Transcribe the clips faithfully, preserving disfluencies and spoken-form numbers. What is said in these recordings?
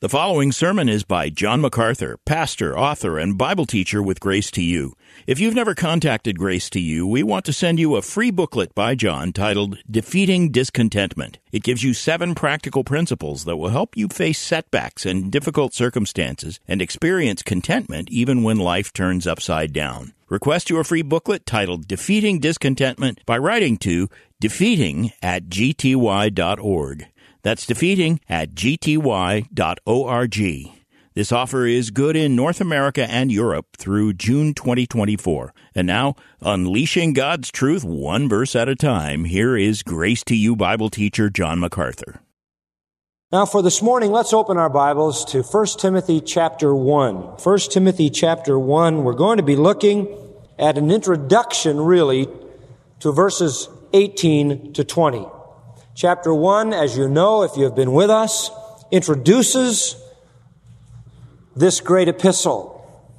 The following sermon is by John MacArthur, pastor, author, and Bible teacher with Grace to You. If you've never contacted Grace to You, we want to send you a free booklet by John titled Defeating Discontentment. It gives you seven practical principles that will help you face setbacks and difficult circumstances and experience contentment even when life turns upside down. Request your free booklet titled Defeating Discontentment by writing to defeating at g t y dot org. That's defeating at g t y dot org. This offer is good in North America and Europe through June twenty twenty-four. And now, unleashing God's truth one verse at a time, here is Grace to You Bible teacher John MacArthur. Now for this morning, let's open our Bibles to First Timothy chapter one. First Timothy chapter one, we're going to be looking at an introduction, really, to verses eighteen to twenty. Chapter one, as you know, if you have been with us, introduces this great epistle.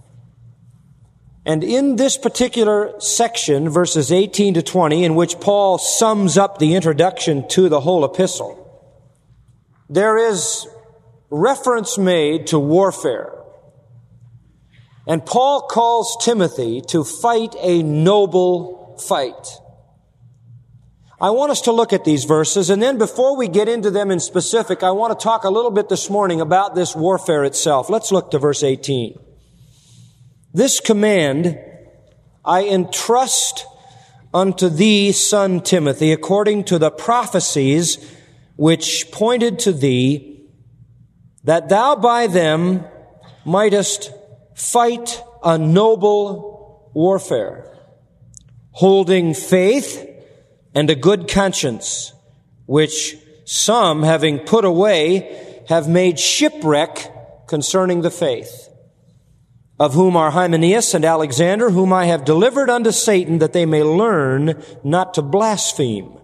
And in this particular section, verses eighteen to twenty, in which Paul sums up the introduction to the whole epistle, there is reference made to warfare. And Paul calls Timothy to fight a noble fight. I want us to look at these verses, and then before we get into them in specific, I want to talk a little bit this morning about this warfare itself. Let's look to verse eighteen. This command I entrust unto thee, son Timothy, according to the prophecies which pointed to thee, that thou by them mightest fight a noble warfare, holding faith and a good conscience, which some, having put away, have made shipwreck concerning the faith, of whom are Hymenaeus and Alexander, whom I have delivered unto Satan, that they may learn not to blaspheme.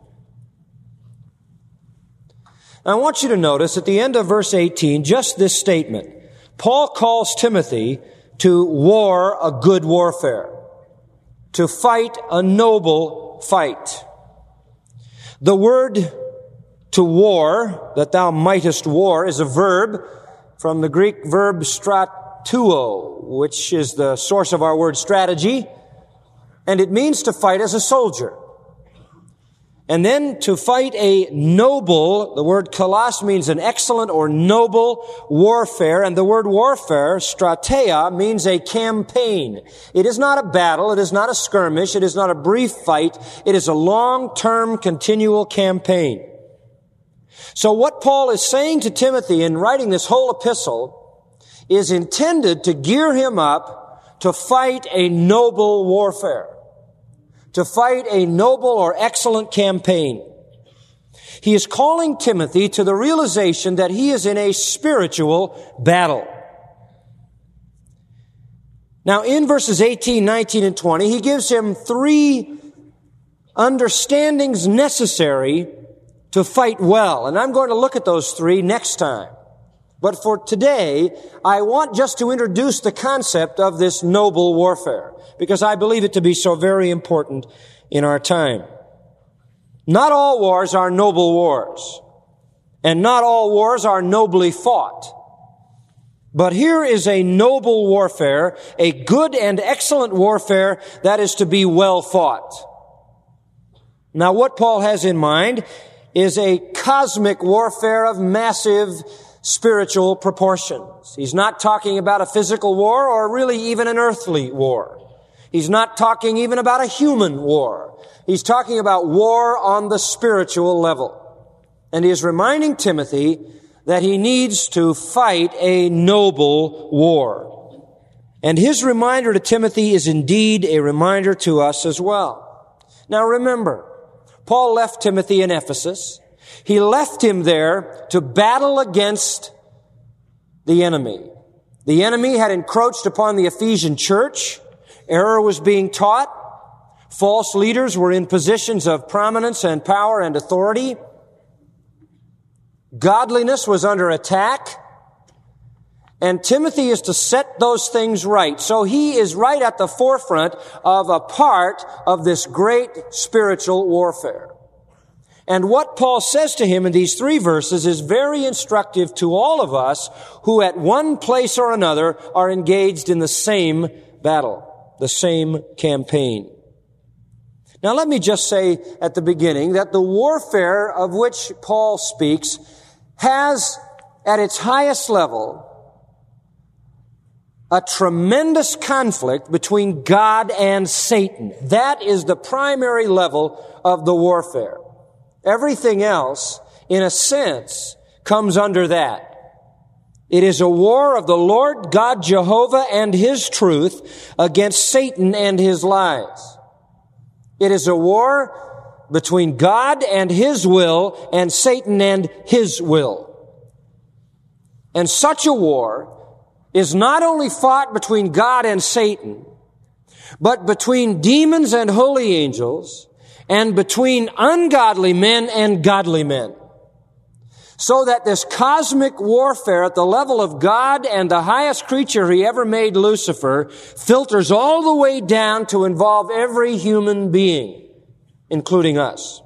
Now, I want you to notice at the end of verse eighteen, just this statement. Paul calls Timothy to war a good warfare, to fight a noble fight. The word to war, that thou mightest war, is a verb from the Greek verb stratuo, which is the source of our word strategy, and it means to fight as a soldier. And then to fight a noble, the word kalos means an excellent or noble warfare, and the word warfare, strateia, means a campaign. It is not a battle, it is not a skirmish, it is not a brief fight, it is a long-term continual campaign. So what Paul is saying to Timothy in writing this whole epistle is intended to gear him up to fight a noble warfare, to fight a noble or excellent campaign. He is calling Timothy to the realization that he is in a spiritual battle. Now, in verses eighteen, nineteen, and twenty, he gives him three understandings necessary to fight well. And I'm going to look at those three next time. But for today, I want just to introduce the concept of this noble warfare, because I believe it to be so very important in our time. Not all wars are noble wars, and not all wars are nobly fought. But here is a noble warfare, a good and excellent warfare that is to be well fought. Now, what Paul has in mind is a cosmic warfare of massive spiritual proportions. He's not talking about a physical war or really even an earthly war. He's not talking even about a human war. He's talking about war on the spiritual level. And he is reminding Timothy that he needs to fight a noble war. And his reminder to Timothy is indeed a reminder to us as well. Now remember, Paul left Timothy in Ephesus. He left him there to battle against the enemy. The enemy had encroached upon the Ephesian church. Error was being taught. False leaders were in positions of prominence and power and authority. Godliness was under attack. And Timothy is to set those things right. So he is right at the forefront of a part of this great spiritual warfare. And what Paul says to him in these three verses is very instructive to all of us who at one place or another are engaged in the same battle, the same campaign. Now let me just say at the beginning that the warfare of which Paul speaks has at its highest level a tremendous conflict between God and Satan. That is the primary level of the warfare. Everything else, in a sense, comes under that. It is a war of the Lord God Jehovah and His truth against Satan and his lies. It is a war between God and His will and Satan and his will. And such a war is not only fought between God and Satan, but between demons and holy angels, and between ungodly men and godly men. So that this cosmic warfare at the level of God and the highest creature He ever made, Lucifer, filters all the way down to involve every human being, including us.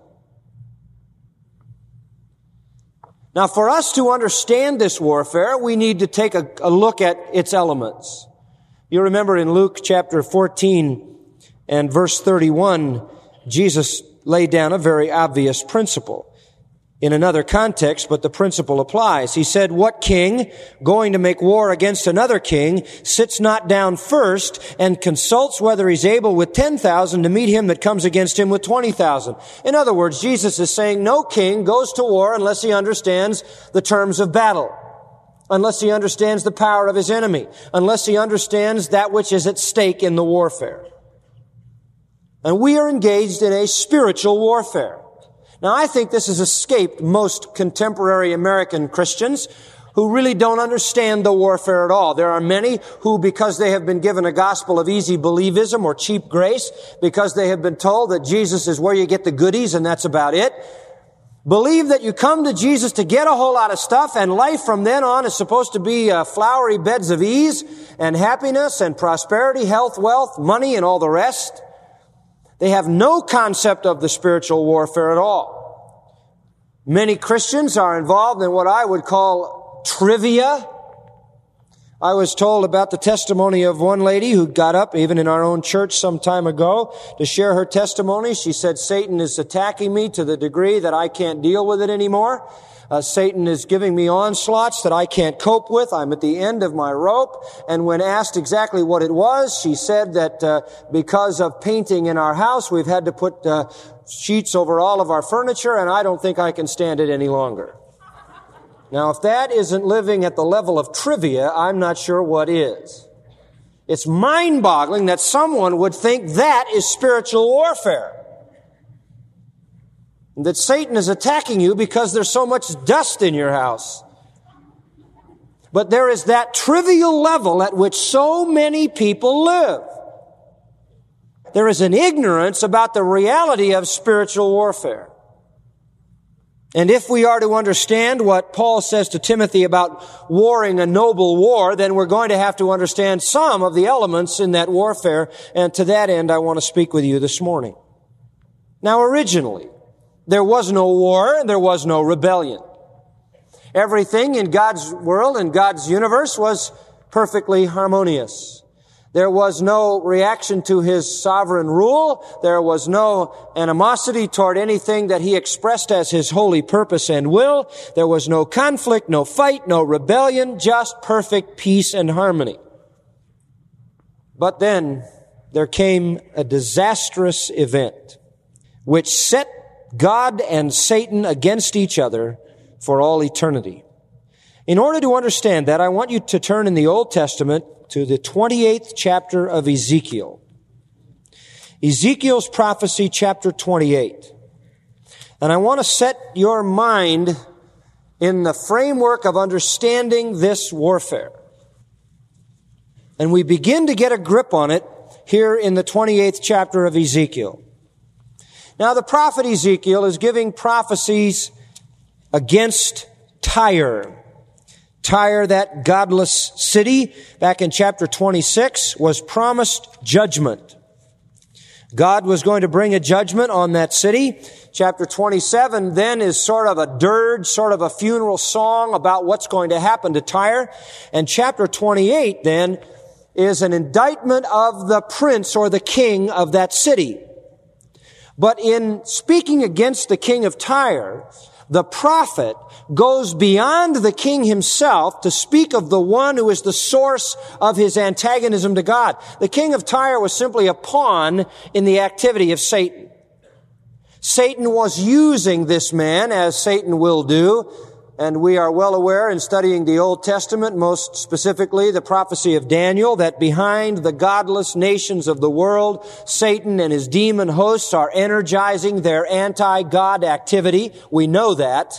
Now, for us to understand this warfare, we need to take a, a look at its elements. You remember in Luke chapter fourteen and verse thirty-one, Jesus laid down a very obvious principle. In another context, but the principle applies. He said, "What king, going to make war against another king, sits not down first and consults whether he's able with ten thousand to meet him that comes against him with twenty thousand? In other words, Jesus is saying no king goes to war unless he understands the terms of battle, unless he understands the power of his enemy, unless he understands that which is at stake in the warfare. And we are engaged in a spiritual warfare. Now, I think this has escaped most contemporary American Christians who really don't understand the warfare at all. There are many who, because they have been given a gospel of easy believism or cheap grace, because they have been told that Jesus is where you get the goodies and that's about it, believe that you come to Jesus to get a whole lot of stuff, and life from then on is supposed to be uh, flowery beds of ease and happiness and prosperity, health, wealth, money, and all the rest. They have no concept of the spiritual warfare at all. Many Christians are involved in what I would call trivia. I was told about the testimony of one lady who got up, even in our own church some time ago, to share her testimony. She said, "Satan is attacking me to the degree that I can't deal with it anymore. Uh, Satan is giving me onslaughts that I can't cope with. I'm at the end of my rope." And when asked exactly what it was, she said that uh, because of painting in our house, we've had to put uh, sheets over all of our furniture, and I don't think I can stand it any longer. Now, if that isn't living at the level of trivia, I'm not sure what is. It's mind-boggling that someone would think that is spiritual warfare. That Satan is attacking you because there's so much dust in your house. But there is that trivial level at which so many people live. There is an ignorance about the reality of spiritual warfare. And if we are to understand what Paul says to Timothy about warring a noble war, then we're going to have to understand some of the elements in that warfare. And to that end, I want to speak with you this morning. Now, originally, there was no war and there was no rebellion. Everything in God's world and God's universe was perfectly harmonious. There was no reaction to His sovereign rule. There was no animosity toward anything that He expressed as His holy purpose and will. There was no conflict, no fight, no rebellion, just perfect peace and harmony. But then there came a disastrous event which set God and Satan against each other for all eternity. In order to understand that, I want you to turn in the Old Testament to the twenty-eighth chapter of Ezekiel. Ezekiel's prophecy, chapter twenty-eight. And I want to set your mind in the framework of understanding this warfare. And we begin to get a grip on it here in the twenty-eighth chapter of Ezekiel. Now, the prophet Ezekiel is giving prophecies against Tyre. Tyre, that godless city, back in chapter twenty-six, was promised judgment. God was going to bring a judgment on that city. Chapter twenty-seven then is sort of a dirge, sort of a funeral song about what's going to happen to Tyre. And chapter twenty-eight then is an indictment of the prince or the king of that city. But in speaking against the king of Tyre, the prophet goes beyond the king himself to speak of the one who is the source of his antagonism to God. The king of Tyre was simply a pawn in the activity of Satan. Satan was using this man, as Satan will do, and we are well aware in studying the Old Testament, most specifically the prophecy of Daniel, that behind the godless nations of the world, Satan and his demon hosts are energizing their anti-God activity. We know that.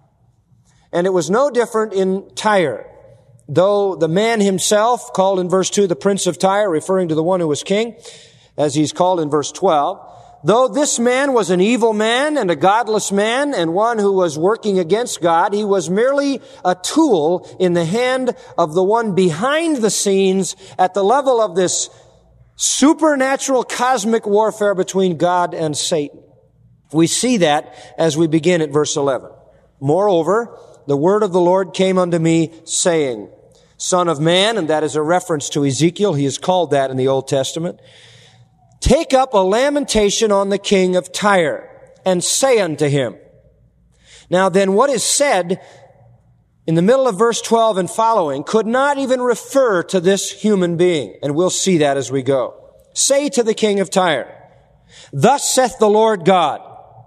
And it was no different in Tyre. Though the man himself, called in verse two the prince of Tyre, referring to the one who was king, as he's called in verse twelve, though this man was an evil man and a godless man and one who was working against God, he was merely a tool in the hand of the one behind the scenes at the level of this supernatural cosmic warfare between God and Satan. We see that as we begin at verse eleven. Moreover, the word of the Lord came unto me, saying, Son of man, and that is a reference to Ezekiel. He is called that in the Old Testament. Take up a lamentation on the king of Tyre, and say unto him. Now then, what is said in the middle of verse twelve and following could not even refer to this human being, and we'll see that as we go. Say to the king of Tyre, Thus saith the Lord God,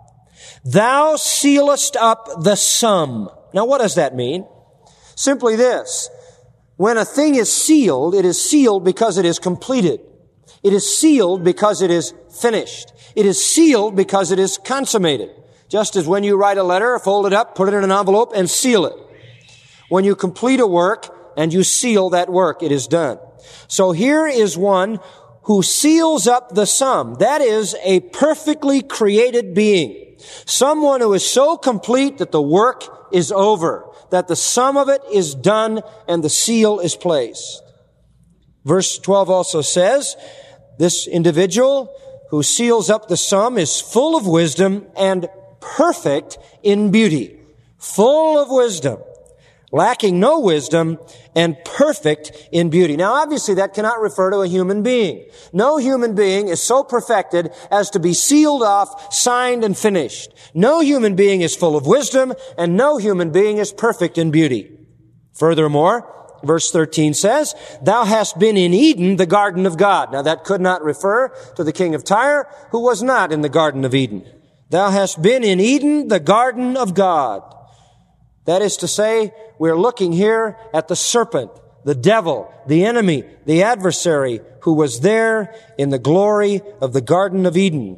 Thou sealest up the sum. Now what does that mean? Simply this. When a thing is sealed, it is sealed because it is completed. It is sealed because it is finished. It is sealed because it is consummated. Just as when you write a letter, fold it up, put it in an envelope, and seal it. When you complete a work and you seal that work, it is done. So here is one who seals up the sum. That is a perfectly created being. Someone who is so complete that the work is over, that the sum of it is done and the seal is placed. Verse twelve also says, this individual who seals up the sum is full of wisdom and perfect in beauty. Full of wisdom, lacking no wisdom, and perfect in beauty. Now, obviously, that cannot refer to a human being. No human being is so perfected as to be sealed off, signed, and finished. No human being is full of wisdom, and no human being is perfect in beauty. Furthermore, verse thirteen says, Thou hast been in Eden, the garden of God. Now, that could not refer to the king of Tyre, who was not in the garden of Eden. Thou hast been in Eden, the garden of God. That is to say, we're looking here at the serpent, the devil, the enemy, the adversary, who was there in the glory of the Garden of Eden.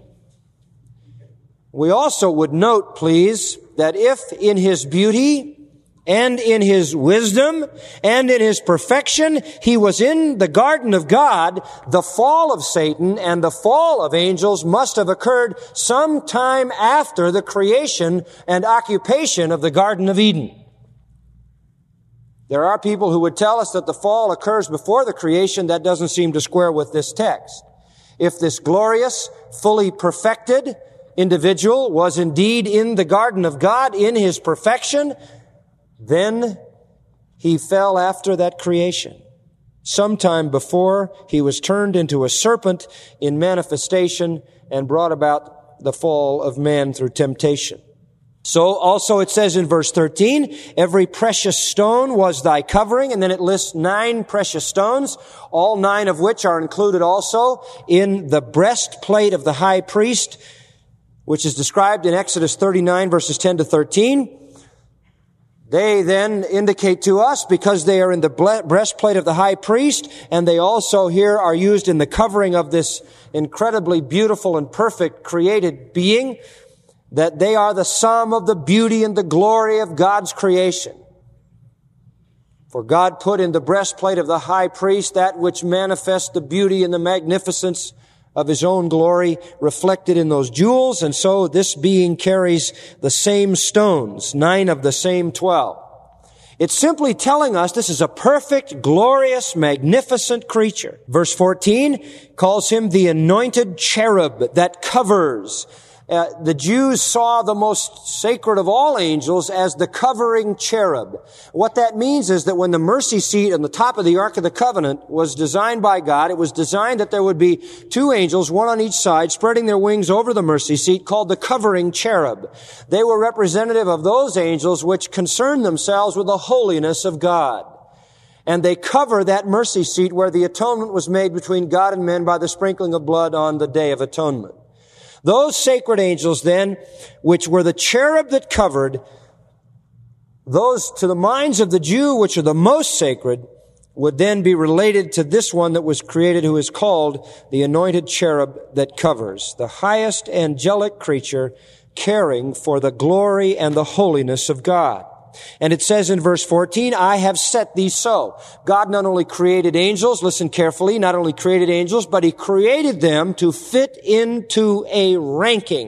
We also would note, please, that if in his beauty and in his wisdom and in his perfection he was in the garden of God, the fall of Satan and the fall of angels must have occurred sometime after the creation and occupation of the Garden of Eden. There are people who would tell us that the fall occurs before the creation. That doesn't seem to square with this text. If this glorious, fully perfected individual was indeed in the garden of God in his perfection, then he fell after that creation. Sometime before he was turned into a serpent in manifestation and brought about the fall of man through temptation. So also it says in verse thirteen, every precious stone was thy covering, and then it lists nine precious stones, all nine of which are included also in the breastplate of the high priest, which is described in Exodus thirty-nine verses ten to thirteen. They then indicate to us, because they are in the breastplate of the high priest, and they also here are used in the covering of this incredibly beautiful and perfect created being, that they are the sum of the beauty and the glory of God's creation. For God put in the breastplate of the high priest that which manifests the beauty and the magnificence of his own glory reflected in those jewels, and so this being carries the same stones, nine of the same twelve. It's simply telling us this is a perfect, glorious, magnificent creature. Verse fourteen calls him the anointed cherub that covers. Uh, the Jews saw the most sacred of all angels as the covering cherub. What that means is that when the mercy seat on the top of the Ark of the Covenant was designed by God, it was designed that there would be two angels, one on each side, spreading their wings over the mercy seat, called the covering cherub. They were representative of those angels which concern themselves with the holiness of God. And they cover that mercy seat where the atonement was made between God and men by the sprinkling of blood on the Day of Atonement. Those sacred angels then, which were the cherub that covered, those to the minds of the Jew, which are the most sacred, would then be related to this one that was created, who is called the anointed cherub that covers, the highest angelic creature caring for the glory and the holiness of God. And it says in verse fourteen, I have set thee so. God not only created angels, listen carefully, not only created angels, but He created them to fit into a ranking.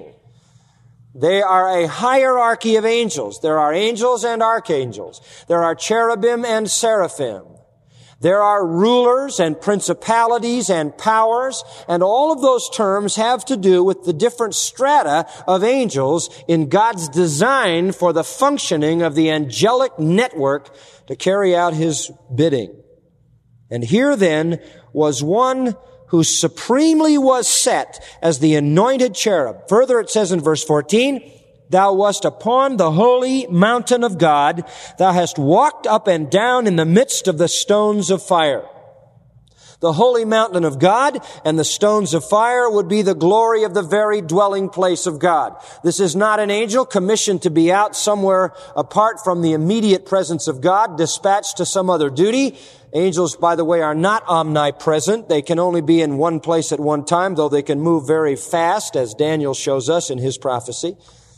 They are a hierarchy of angels. There are angels and archangels. There are cherubim and seraphim. There are rulers and principalities and powers, and all of those terms have to do with the different strata of angels in God's design for the functioning of the angelic network to carry out His bidding. And here then was one who supremely was set as the anointed cherub. Further, it says in verse fourteen, Thou wast upon the holy mountain of God. Thou hast walked up and down in the midst of the stones of fire. The holy mountain of God and the stones of fire would be the glory of the very dwelling place of God. This is not an angel commissioned to be out somewhere apart from the immediate presence of God, dispatched to some other duty. Angels, by the way, are not omnipresent. They can only be in one place at one time, though they can move very fast, as Daniel shows us in his prophecy.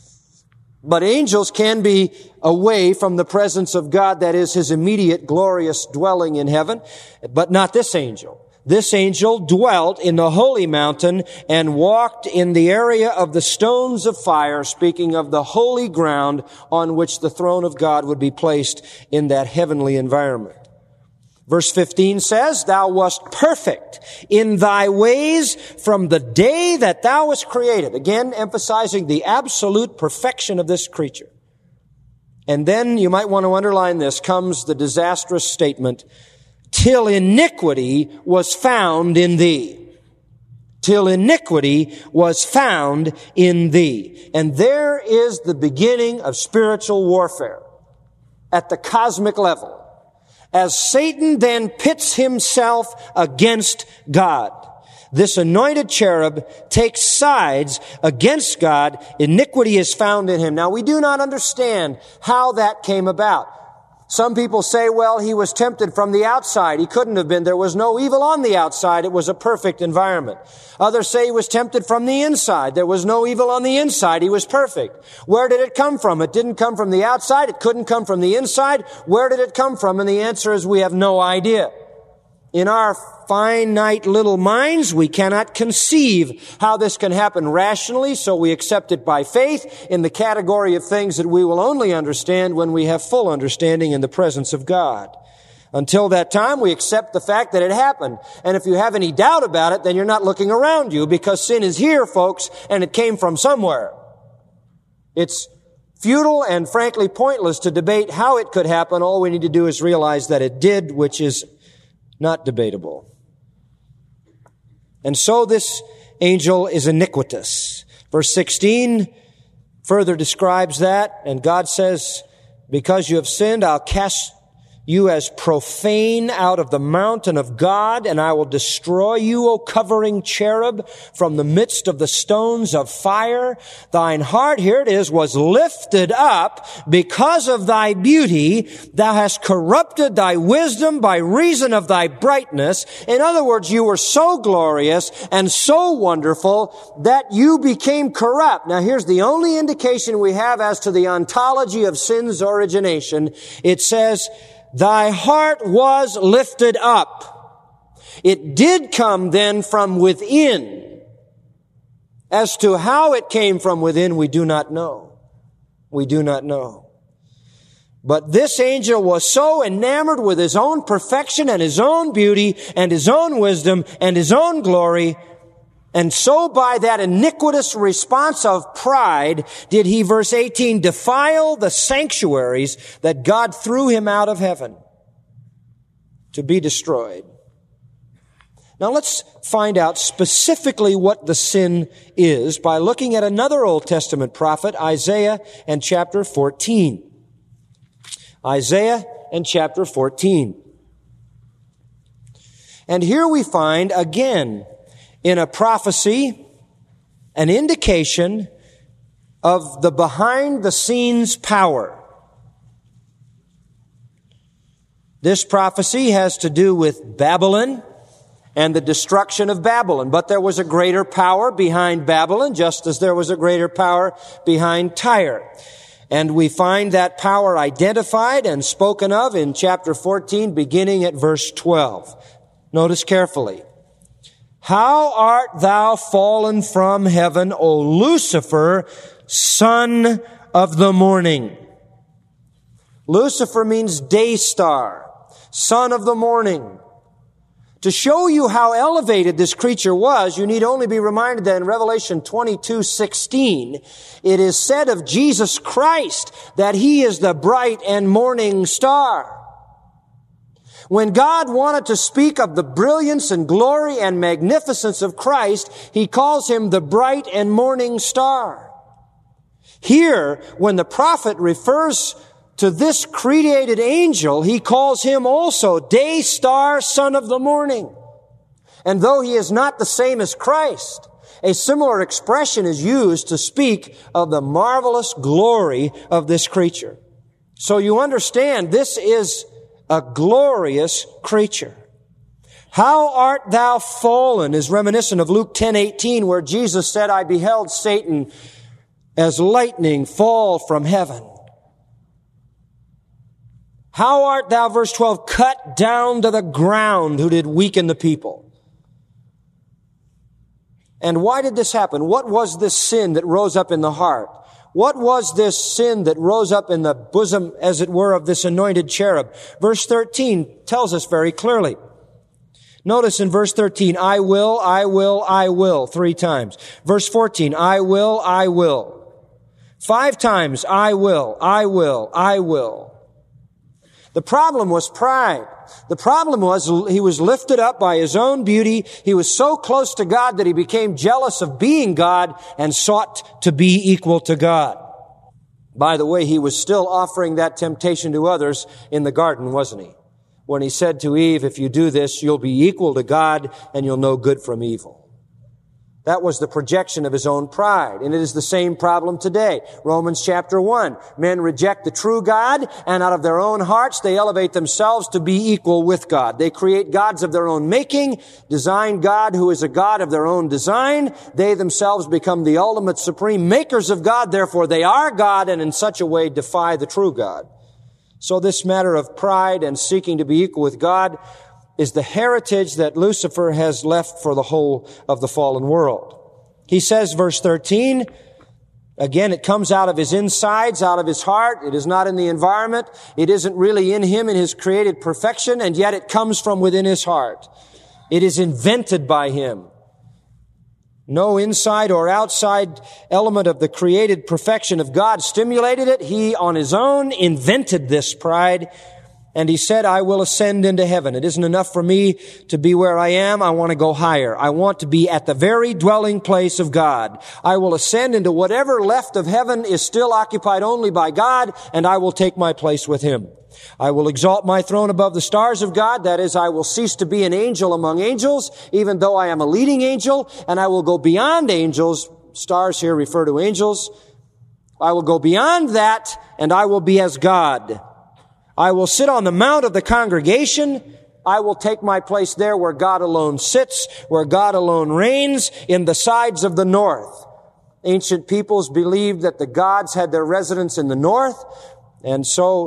But angels can be away from the presence of God, that is His immediate glorious dwelling in heaven, but not this angel. This angel dwelt in the holy mountain and walked in the area of the stones of fire, speaking of the holy ground on which the throne of God would be placed in that heavenly environment. Verse fifteen says, Thou wast perfect in thy ways from the day that thou wast created. Again, emphasizing the absolute perfection of this creature. And then, you might want to underline this, comes the disastrous statement, till iniquity was found in thee. Till iniquity was found in thee. And there is the beginning of spiritual warfare at the cosmic level, as Satan then pits himself against God. This anointed cherub takes sides against God. Iniquity is found in him. Now, we do not understand how that came about. Some people say, well, he was tempted from the outside. He couldn't have been. There was no evil on the outside. It was a perfect environment. Others say he was tempted from the inside. There was no evil on the inside. He was perfect. Where did it come from? It didn't come from the outside. It couldn't come from the inside. Where did it come from? And the answer is we have no idea. In our finite little minds, we cannot conceive how this can happen rationally, so we accept it by faith in the category of things that we will only understand when we have full understanding in the presence of God. Until that time, we accept the fact that it happened. And if you have any doubt about it, then you're not looking around you, because sin is here, folks, and it came from somewhere. It's futile and frankly pointless to debate how it could happen. All we need to do is realize that it did, which is not debatable. And so this angel is iniquitous. Verse sixteen further describes that, and God says, because you have sinned, I'll cast you as profane out of the mountain of God, and I will destroy you, O covering cherub, from the midst of the stones of fire. Thine heart, here it is, was lifted up because of thy beauty. Thou hast corrupted thy wisdom by reason of thy brightness. In other words, you were so glorious and so wonderful that you became corrupt. Now, here's the only indication we have as to the ontology of sin's origination. It says, thy heart was lifted up. It did come then from within. As to how it came from within, we do not know. We do not know. But this angel was so enamored with his own perfection and his own beauty and his own wisdom and his own glory, and so by that iniquitous response of pride did he, verse eighteen, defile the sanctuaries that God threw him out of heaven to be destroyed. Now let's find out specifically what the sin is by looking at another Old Testament prophet, Isaiah, and chapter fourteen. Isaiah and chapter fourteen. And here we find again in a prophecy an indication of the behind-the-scenes power. This prophecy has to do with Babylon and the destruction of Babylon. But there was a greater power behind Babylon, just as there was a greater power behind Tyre. And we find that power identified and spoken of in chapter fourteen, beginning at verse twelve. Notice carefully. How art thou fallen from heaven, O Lucifer, son of the morning? Lucifer means day star, son of the morning. To show you how elevated this creature was, you need only be reminded that in Revelation twenty-two sixteen, it is said of Jesus Christ that He is the bright and morning star. When God wanted to speak of the brilliance and glory and magnificence of Christ, He calls Him the bright and morning star. Here, when the prophet refers to this created angel, he calls him also day star, son of the morning. And though he is not the same as Christ, a similar expression is used to speak of the marvelous glory of this creature. So you understand, this is a glorious creature. How art thou fallen is reminiscent of Luke ten eighteen, where Jesus said, I beheld Satan as lightning fall from heaven. How art thou, verse twelve, cut down to the ground, who did weaken the people? And why did this happen? What was this sin that rose up in the heart? What was this sin that rose up in the bosom, as it were, of this anointed cherub? Verse thirteen tells us very clearly. Notice in verse thirteen, I will, I will, I will, three times. Verse fourteen, I will, I will. Five times, I will, I will, I will. The problem was pride. The problem was he was lifted up by his own beauty. He was so close to God that he became jealous of being God and sought to be equal to God. By the way, he was still offering that temptation to others in the garden, wasn't he? When he said to Eve, if you do this, you'll be equal to God and you'll know good from evil. That was the projection of his own pride. And it is the same problem today. Romans chapter one. Men reject the true God, and out of their own hearts they elevate themselves to be equal with God. They create gods of their own making, design God who is a God of their own design. They themselves become the ultimate supreme makers of God. Therefore they are God, and in such a way defy the true God. So this matter of pride and seeking to be equal with God is the heritage that Lucifer has left for the whole of the fallen world. He says, verse thirteen, again, it comes out of his insides, out of his heart. It is not in the environment. It isn't really in him in his created perfection, and yet it comes from within his heart. It is invented by him. No inside or outside element of the created perfection of God stimulated it. He, on his own, invented this pride. And he said, I will ascend into heaven. It isn't enough for me to be where I am. I want to go higher. I want to be at the very dwelling place of God. I will ascend into whatever left of heaven is still occupied only by God, and I will take my place with Him. I will exalt my throne above the stars of God. That is, I will cease to be an angel among angels, even though I am a leading angel, and I will go beyond angels. Stars here refer to angels. I will go beyond that, and I will be as God. I will sit on the mount of the congregation. I will take my place there where God alone sits, where God alone reigns, in the sides of the north. Ancient peoples believed that the gods had their residence in the north, and so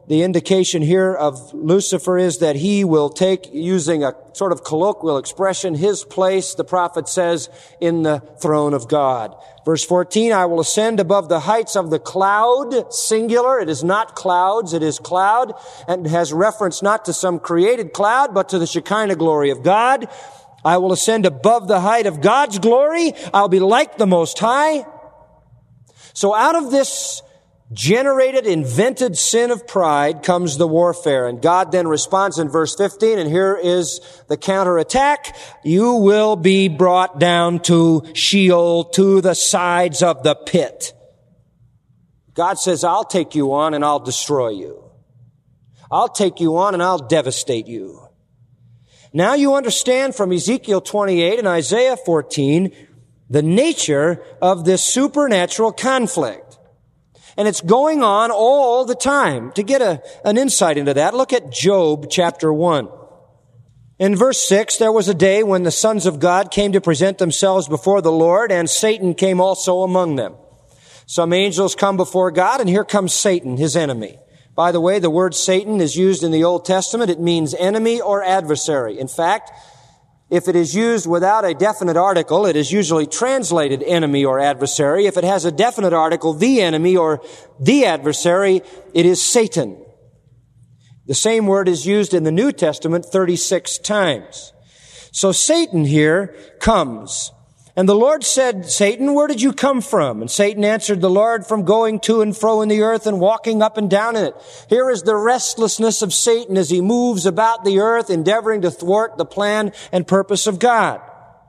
the indication here of Lucifer is that he will take, using a sort of colloquial expression, his place, the prophet says, in the throne of God. Verse fourteen, I will ascend above the heights of the cloud, singular. It is not clouds, it is cloud, and has reference not to some created cloud, but to the Shekinah glory of God. I will ascend above the height of God's glory. I'll be like the Most High. So out of this generated, invented sin of pride comes the warfare. And God then responds in verse fifteen, and here is the counterattack. You will be brought down to Sheol, to the sides of the pit. God says, I'll take you on and I'll destroy you. I'll take you on and I'll devastate you. Now you understand from Ezekiel twenty-eight and Isaiah fourteen the nature of this supernatural conflict. And it's going on all the time. To get a, an insight into that, look at Job chapter one. In verse six, there was a day when the sons of God came to present themselves before the Lord, and Satan came also among them. Some angels come before God, and here comes Satan, his enemy. By the way, the word Satan is used in the Old Testament. It means enemy or adversary. In fact, if it is used without a definite article, it is usually translated enemy or adversary. If it has a definite article, the enemy or the adversary, it is Satan. The same word is used in the New Testament thirty-six times. So Satan here comes. And the Lord said, Satan, where did you come from? And Satan answered the Lord, from going to and fro in the earth and walking up and down in it. Here is the restlessness of Satan as he moves about the earth, endeavoring to thwart the plan and purpose of God.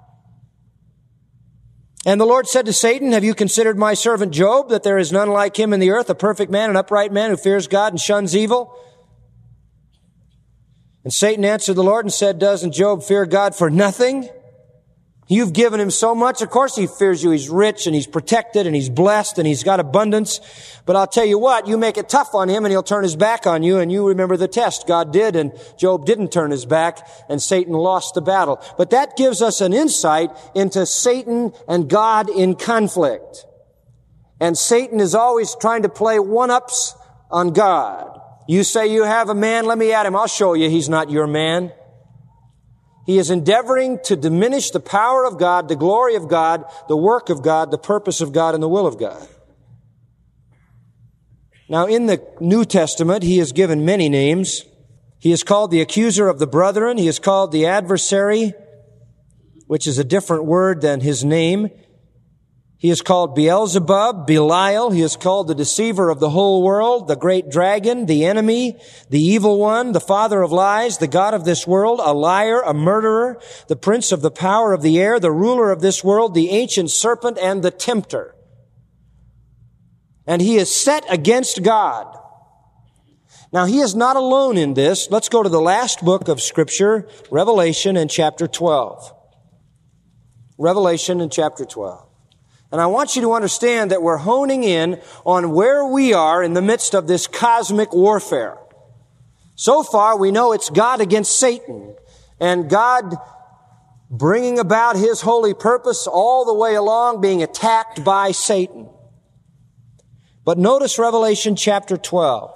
And the Lord said to Satan, have you considered my servant Job, that there is none like him in the earth, a perfect man, an upright man who fears God and shuns evil? And Satan answered the Lord and said, doesn't Job fear God for nothing? You've given him so much. Of course he fears you. He's rich and he's protected and he's blessed and he's got abundance. But I'll tell you what, you make it tough on him and he'll turn his back on you, and you remember the test. God did, and Job didn't turn his back, and Satan lost the battle. But that gives us an insight into Satan and God in conflict. And Satan is always trying to play one-ups on God. You say you have a man, let me at him. I'll show you he's not your man. He is endeavoring to diminish the power of God, the glory of God, the work of God, the purpose of God, and the will of God. Now, in the New Testament, he is given many names. He is called the accuser of the brethren. He is called the adversary, which is a different word than his name. He is called Beelzebub, Belial. He is called the deceiver of the whole world, the great dragon, the enemy, the evil one, the father of lies, the god of this world, a liar, a murderer, the prince of the power of the air, the ruler of this world, the ancient serpent, and the tempter. And he is set against God. Now, he is not alone in this. Let's go to the last book of Scripture, Revelation in chapter twelve. Revelation in chapter twelve. And I want you to understand that we're honing in on where we are in the midst of this cosmic warfare. So far, we know it's God against Satan, and God bringing about his holy purpose all the way along, being attacked by Satan. But notice Revelation chapter twelve,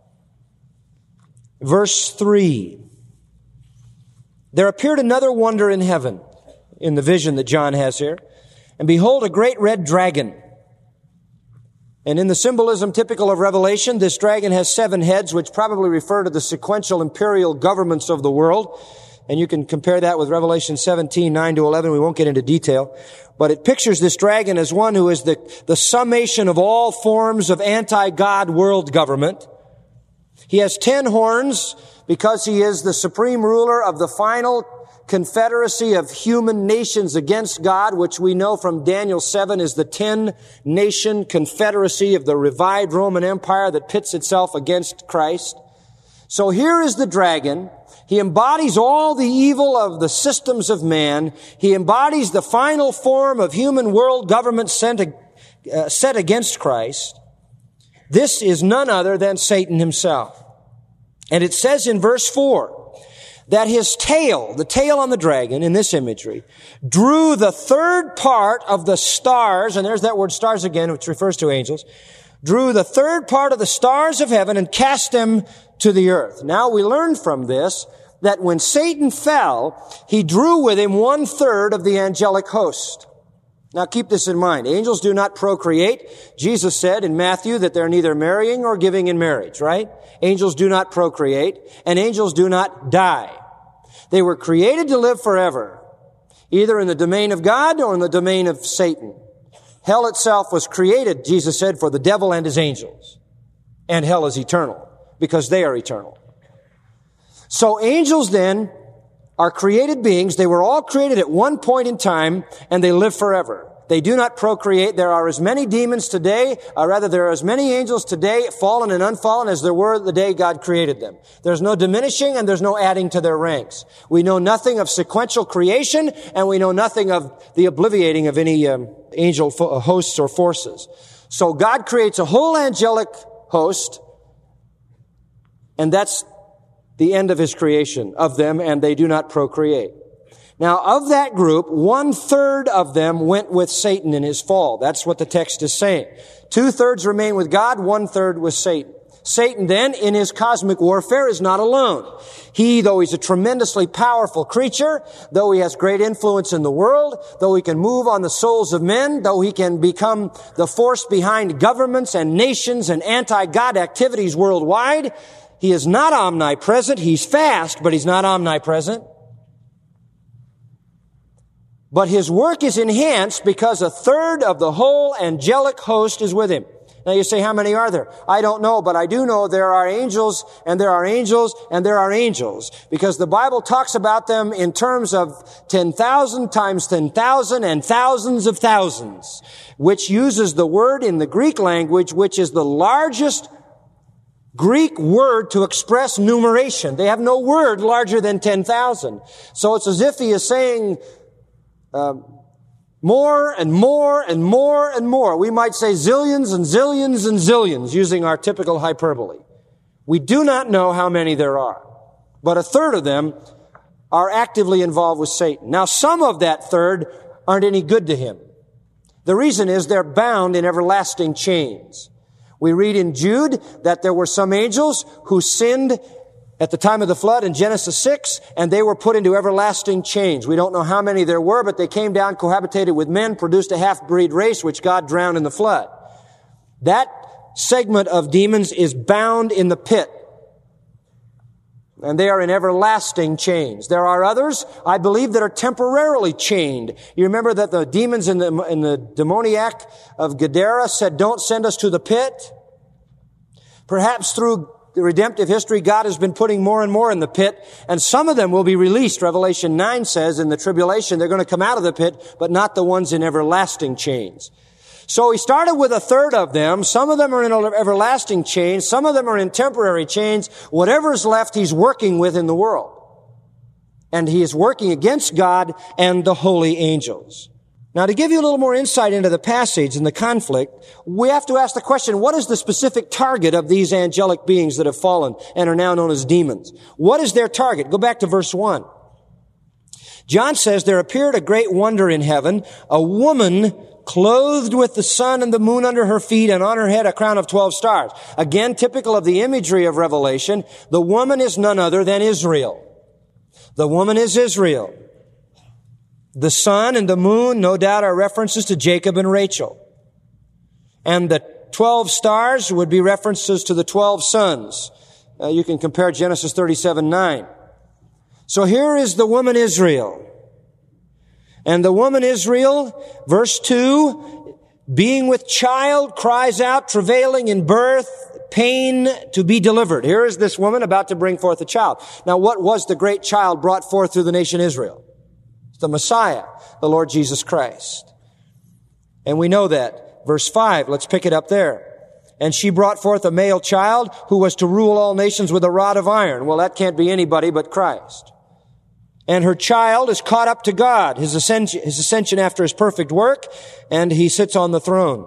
verse three. There appeared another wonder in heaven, in the vision that John has here. And behold, a great red dragon. And in the symbolism typical of Revelation, this dragon has seven heads, which probably refer to the sequential imperial governments of the world. And you can compare that with Revelation seventeen, nine to eleven. We won't get into detail. But it pictures this dragon as one who is the, the summation of all forms of anti-God world government. He has ten horns because he is the supreme ruler of the final confederacy of human nations against God, which we know from Daniel seven is the ten-nation confederacy of the revived Roman Empire that pits itself against Christ. So here is the dragon. He embodies all the evil of the systems of man. He embodies the final form of human world government sent, uh, set against Christ. This is none other than Satan himself. And it says in verse four, that his tail, the tail on the dragon in this imagery, drew the third part of the stars, and there's that word stars again, which refers to angels, drew the third part of the stars of heaven and cast them to the earth. Now we learn from this that when Satan fell, he drew with him one third of the angelic host. Now keep this in mind. Angels do not procreate. Jesus said in Matthew that they're neither marrying or giving in marriage, right? Angels do not procreate, and angels do not die. They were created to live forever, either in the domain of God or in the domain of Satan. Hell itself was created, Jesus said, for the devil and his angels. And hell is eternal, because they are eternal. So angels then are created beings. They were all created at one point in time, and they live forever. They do not procreate. There are as many demons today, or rather there are as many angels today, fallen and unfallen, as there were the day God created them. There's no diminishing and there's no adding to their ranks. We know nothing of sequential creation, and we know nothing of the obliviating of any um, angel fo- hosts or forces. So God creates a whole angelic host, and that's the end of his creation of them, and they do not procreate. Now, of that group, one-third of them went with Satan in his fall. That's what the text is saying. Two-thirds remain with God, one-third with Satan. Satan then, in his cosmic warfare, is not alone. He, though he's a tremendously powerful creature, though he has great influence in the world, though he can move on the souls of men, though he can become the force behind governments and nations and anti-God activities worldwide, he is not omnipresent. He's fast, but he's not omnipresent. But his work is enhanced because a third of the whole angelic host is with him. Now you say, how many are there? I don't know, but I do know there are angels, and there are angels, and there are angels. Because the Bible talks about them in terms of ten thousand times ten thousand and thousands of thousands, which uses the word in the Greek language, which is the largest Greek word to express numeration. They have no word larger than ten thousand. So it's as if he is saying, Um, more and more and more and more. We might say zillions and zillions and zillions, using our typical hyperbole. We do not know how many there are, but a third of them are actively involved with Satan. Now, some of that third aren't any good to him. The reason is they're bound in everlasting chains. We read in Jude that there were some angels who sinned at the time of the flood in Genesis six, and they were put into everlasting chains. We don't know how many there were, but they came down, cohabitated with men, produced a half-breed race, which God drowned in the flood. That segment of demons is bound in the pit, and they are in everlasting chains. There are others, I believe, that are temporarily chained. You remember that the demons in the, in the demoniac of Gadara said, "Don't send us to the pit." Perhaps through the redemptive history, God has been putting more and more in the pit, and some of them will be released. Revelation nine says in the tribulation they're going to come out of the pit, but not the ones in everlasting chains. So he started with a third of them. Some of them are in everlasting chains. Some of them are in temporary chains. Whatever's left, he's working with in the world. And he is working against God and the holy angels. Now, to give you a little more insight into the passage and the conflict, we have to ask the question, what is the specific target of these angelic beings that have fallen and are now known as demons? What is their target? Go back to verse one. John says, "There appeared a great wonder in heaven, a woman clothed with the sun and the moon under her feet, and on her head a crown of twelve stars." Again, typical of the imagery of Revelation, the woman is none other than Israel. The woman is Israel. The sun and the moon, no doubt, are references to Jacob and Rachel. And the twelve stars would be references to the twelve sons. Uh, you can compare Genesis thirty-seven nine. So here is the woman Israel. And the woman Israel, verse two, being with child, cries out, travailing in birth, pain to be delivered. Here is this woman about to bring forth a child. Now, what was the great child brought forth through the nation Israel? The Messiah, the Lord Jesus Christ. And we know that. Verse five, let's pick it up there. "And she brought forth a male child who was to rule all nations with a rod of iron." Well, that can't be anybody but Christ. "And her child is caught up to God, his ascension, his ascension after his perfect work, and he sits on the throne."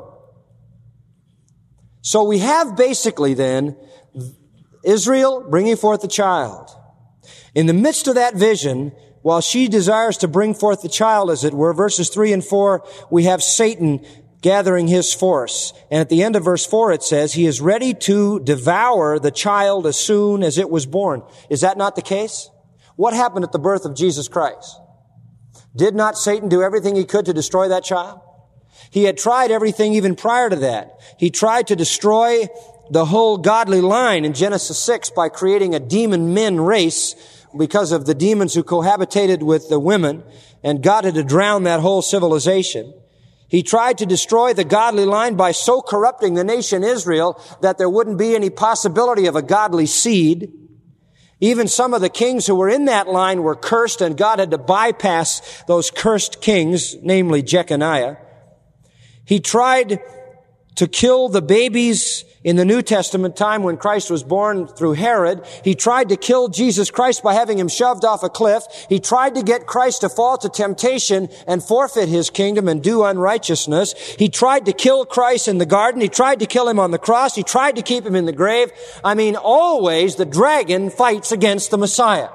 So we have basically then Israel bringing forth the child. In the midst of that vision, while she desires to bring forth the child, as it were, verses three and four, we have Satan gathering his force. And at the end of verse four it says, he is ready to devour the child as soon as it was born. Is that not the case? What happened at the birth of Jesus Christ? Did not Satan do everything he could to destroy that child? He had tried everything even prior to that. He tried to destroy the whole godly line in Genesis six by creating a demon men race because of the demons who cohabitated with the women, and God had to drown that whole civilization. He tried to destroy the godly line by so corrupting the nation Israel that there wouldn't be any possibility of a godly seed. Even some of the kings who were in that line were cursed, and God had to bypass those cursed kings, namely Jeconiah. He tried to kill the babies in the New Testament time when Christ was born through Herod. He tried to kill Jesus Christ by having him shoved off a cliff. He tried to get Christ to fall to temptation and forfeit his kingdom and do unrighteousness. He tried to kill Christ in the garden. He tried to kill him on the cross. He tried to keep him in the grave. I mean, always the dragon fights against the Messiah.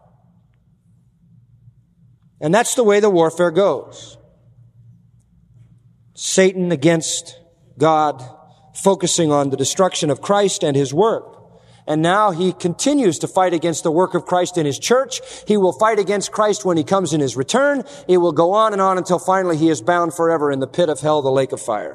And that's the way the warfare goes. Satan against God, focusing on the destruction of Christ and his work. And now he continues to fight against the work of Christ in his church. He will fight against Christ when he comes in his return. It will go on and on until finally he is bound forever in the pit of hell, the lake of fire.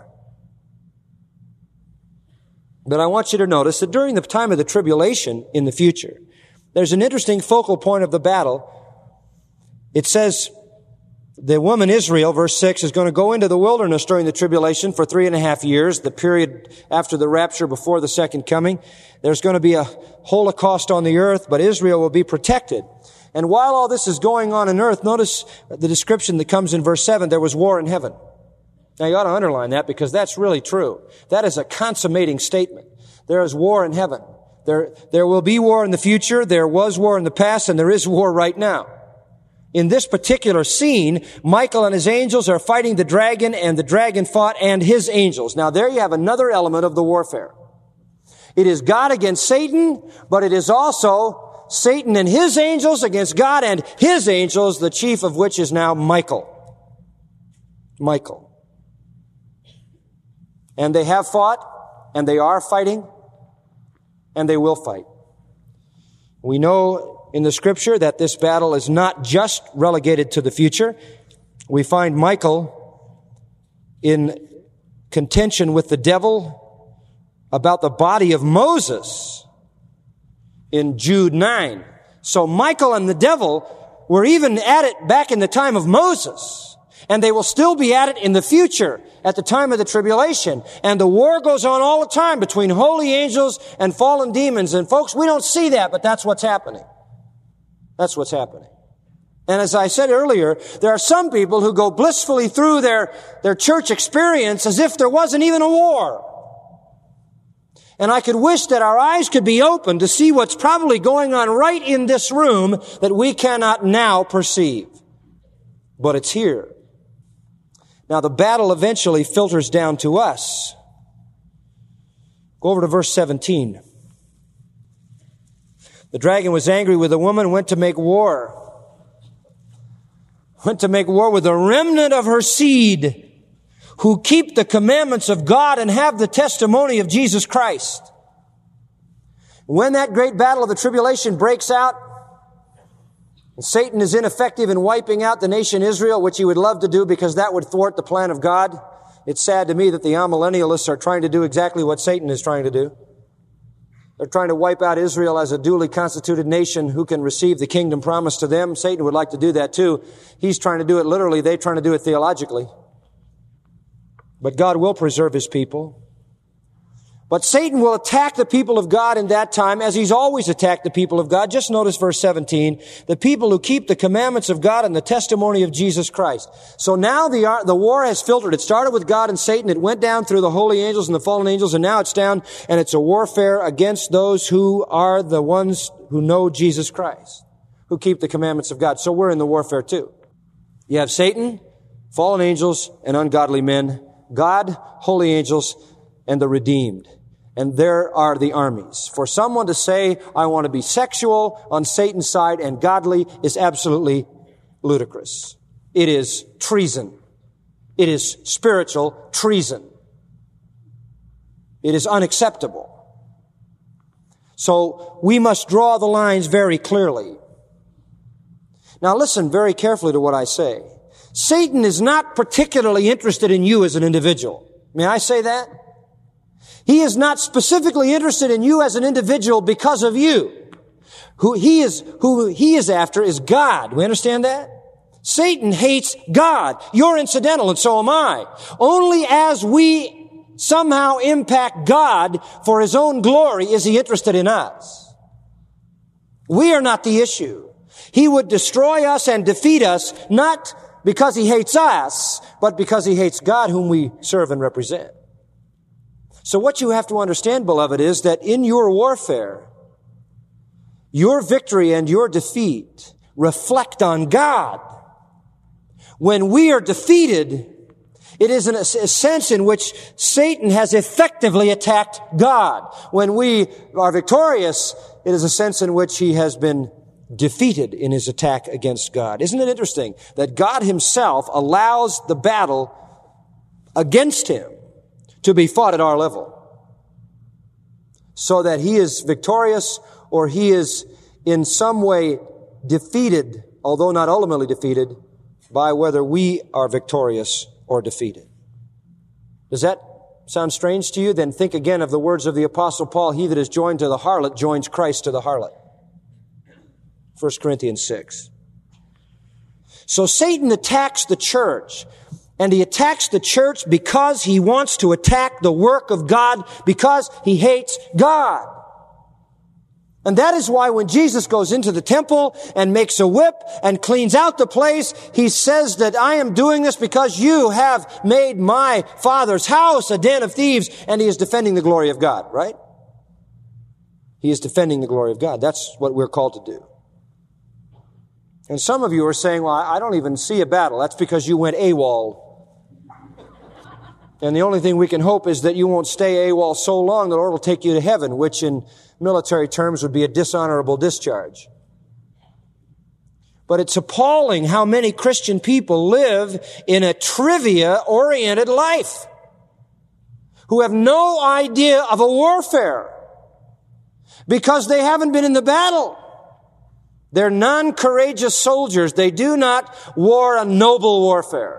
But I want you to notice that during the time of the tribulation in the future, there's an interesting focal point of the battle. It says, the woman Israel, verse six, is going to go into the wilderness during the tribulation for three and a half years, the period after the rapture before the second coming. There's going to be a holocaust on the earth, but Israel will be protected. And while all this is going on in earth, notice the description that comes in verse seven, there was war in heaven. Now you ought to underline that because that's really true. That is a consummating statement. There is war in heaven. There, there will be war in the future. There was war in the past, and there is war right now. In this particular scene, Michael and his angels are fighting the dragon, and the dragon fought and his angels. Now there you have another element of the warfare. It is God against Satan, but it is also Satan and his angels against God and his angels, the chief of which is now Michael. Michael. And they have fought, and they are fighting, and they will fight. We know in the scripture that this battle is not just relegated to the future. We find Michael in contention with the devil about the body of Moses in Jude nine. So Michael and the devil were even at it back in the time of Moses, and they will still be at it in the future at the time of the tribulation. And the war goes on all the time between holy angels and fallen demons. And folks, we don't see that, but that's what's happening. That's what's happening. And as I said earlier, there are some people who go blissfully through their, their church experience as if there wasn't even a war. And I could wish that our eyes could be open to see what's probably going on right in this room that we cannot now perceive. But it's here. Now the battle eventually filters down to us. Go over to verse seventeen. The dragon was angry with the woman, went to make war. Went to make war with the remnant of her seed, who keep the commandments of God and have the testimony of Jesus Christ. When that great battle of the tribulation breaks out, and Satan is ineffective in wiping out the nation Israel, which he would love to do because that would thwart the plan of God, it's sad to me that the amillennialists are trying to do exactly what Satan is trying to do. They're trying to wipe out Israel as a duly constituted nation who can receive the kingdom promised to them. Satan would like to do that too. He's trying to do it literally. They're trying to do it theologically. But God will preserve his people. But Satan will attack the people of God in that time as he's always attacked the people of God. Just notice verse seventeen, the people who keep the commandments of God and the testimony of Jesus Christ. So now the, the war has filtered. It started with God and Satan. It went down through the holy angels and the fallen angels, and now it's down, and it's a warfare against those who are the ones who know Jesus Christ, who keep the commandments of God. So we're in the warfare too. You have Satan, fallen angels, and ungodly men, God, holy angels, and the redeemed. And there are the armies. For someone to say, I want to be sexual on Satan's side and godly, is absolutely ludicrous. It is treason. It is spiritual treason. It is unacceptable. So we must draw the lines very clearly. Now listen very carefully to what I say. Satan is not particularly interested in you as an individual. May I say that? He is not specifically interested in you as an individual because of you. Who he is, who he is after is God. We understand that? Satan hates God. You're incidental and so am I. Only as we somehow impact God for His own glory is He interested in us. We are not the issue. He would destroy us and defeat us not because He hates us, but because He hates God whom we serve and represent. So what you have to understand, beloved, is that in your warfare, your victory and your defeat reflect on God. When we are defeated, it is in a sense in which Satan has effectively attacked God. When we are victorious, it is a sense in which he has been defeated in his attack against God. Isn't it interesting that God Himself allows the battle against him to be fought at our level, so that he is victorious or he is in some way defeated, although not ultimately defeated, by whether we are victorious or defeated. Does that sound strange to you? Then think again of the words of the Apostle Paul, he that is joined to the harlot joins Christ to the harlot. First Corinthians six. So Satan attacks the church, and he attacks the church because he wants to attack the work of God, because he hates God. And that is why when Jesus goes into the temple and makes a whip and cleans out the place, He says that I am doing this because you have made my Father's house a den of thieves, and He is defending the glory of God, right? He is defending the glory of God. That's what we're called to do. And some of you are saying, well, I don't even see a battle. That's because you went AWOL. And the only thing we can hope is that you won't stay AWOL so long the Lord will take you to heaven, which in military terms would be a dishonorable discharge. But it's appalling how many Christian people live in a trivia-oriented life, who have no idea of a warfare because they haven't been in the battle. They're non-courageous soldiers. They do not war a noble warfare.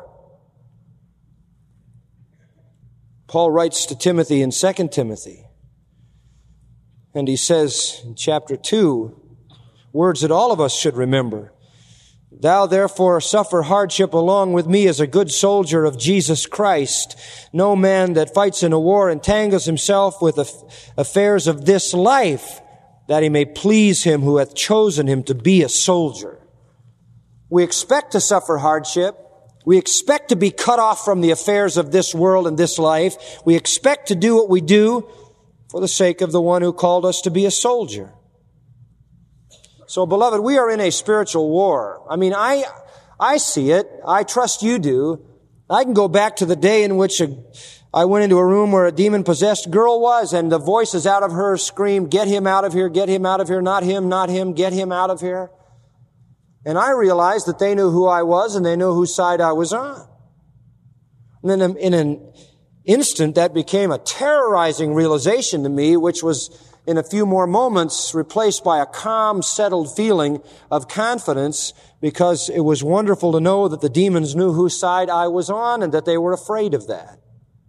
Paul writes to Timothy in Second Timothy, and he says in chapter two, words that all of us should remember. Thou therefore suffer hardship along with me as a good soldier of Jesus Christ. No man that fights in a war entangles himself with affairs of this life, that he may please him who hath chosen him to be a soldier. We expect to suffer hardship. We expect to be cut off from the affairs of this world and this life. We expect to do what we do for the sake of the one who called us to be a soldier. So, beloved, we are in a spiritual war. I mean, I, I see it. I trust you do. I can go back to the day in which a, I went into a room where a demon-possessed girl was, and the voices out of her screamed, get him out of here, get him out of here, not him, not him, get him out of here. And I realized that they knew who I was and they knew whose side I was on. And then in an instant, that became a terrorizing realization to me, which was in a few more moments replaced by a calm, settled feeling of confidence, because it was wonderful to know that the demons knew whose side I was on and that they were afraid of that.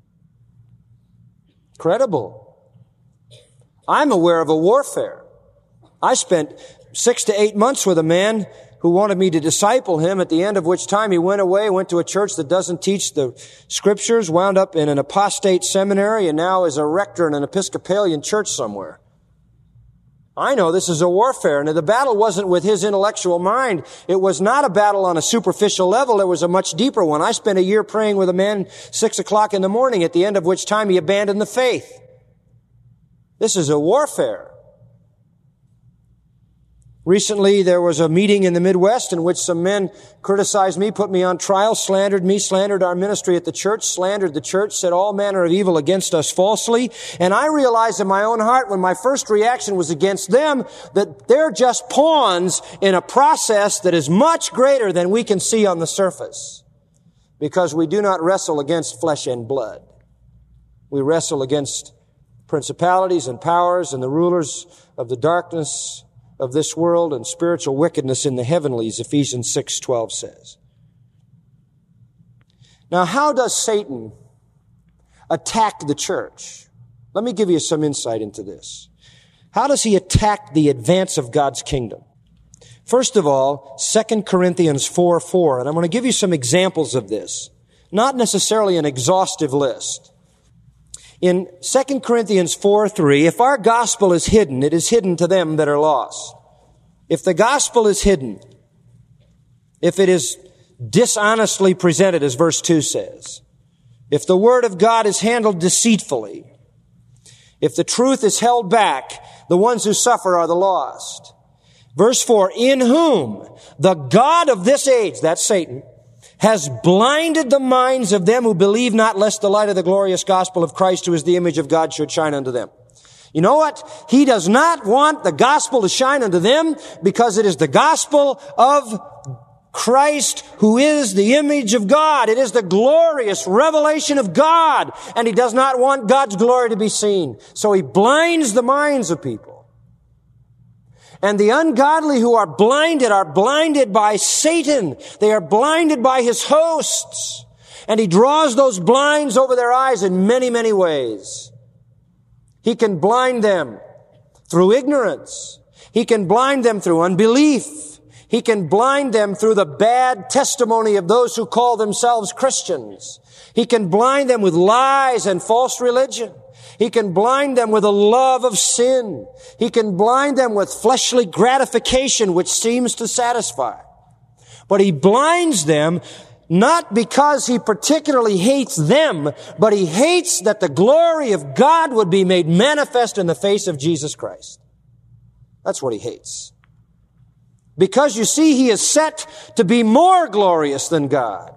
Incredible. I'm aware of a warfare. I spent six to eight months with a man who wanted me to disciple him, at the end of which time he went away, went to a church that doesn't teach the Scriptures, wound up in an apostate seminary, and now is a rector in an Episcopalian church somewhere. I know this is a warfare, and the battle wasn't with his intellectual mind. It was not a battle on a superficial level. It was a much deeper one. I spent a year praying with a man six o'clock in the morning, at the end of which time he abandoned the faith. This is a warfare. Recently, there was a meeting in the Midwest in which some men criticized me, put me on trial, slandered me, slandered our ministry at the church, slandered the church, said all manner of evil against us falsely. And I realized in my own heart, when my first reaction was against them, that they're just pawns in a process that is much greater than we can see on the surface. because we do not wrestle against flesh and blood. We wrestle against principalities and powers and the rulers of the darkness of this world and spiritual wickedness in the heavenlies, Ephesians six twelve says. Now, how does Satan attack the church? Let me give you some insight into this. How does he attack the advance of God's kingdom? First of all, Second Corinthians four four, and I'm going to give you some examples of this. Not necessarily an exhaustive list. In Second Corinthians four three, if our gospel is hidden, it is hidden to them that are lost. If the gospel is hidden, if it is dishonestly presented, as verse two says, if the word of God is handled deceitfully, if the truth is held back, the ones who suffer are the lost. Verse four, in whom the God of this age, that's Satan, has blinded the minds of them who believe not, lest the light of the glorious gospel of Christ, who is the image of God, should shine unto them. You know what? He does not want the gospel to shine unto them because it is the gospel of Christ, who is the image of God. It is the glorious revelation of God, and he does not want God's glory to be seen. So he blinds the minds of people. And the ungodly who are blinded are blinded by Satan. They are blinded by his hosts. And he draws those blinds over their eyes in many, many ways. He can blind them through ignorance. He can blind them through unbelief. He can blind them through the bad testimony of those who call themselves Christians. He can blind them with lies and false religion. He can blind them with a love of sin. He can blind them with fleshly gratification, which seems to satisfy. But he blinds them not because he particularly hates them, but he hates that the glory of God would be made manifest in the face of Jesus Christ. That's what he hates. Because you see, he is set to be more glorious than God.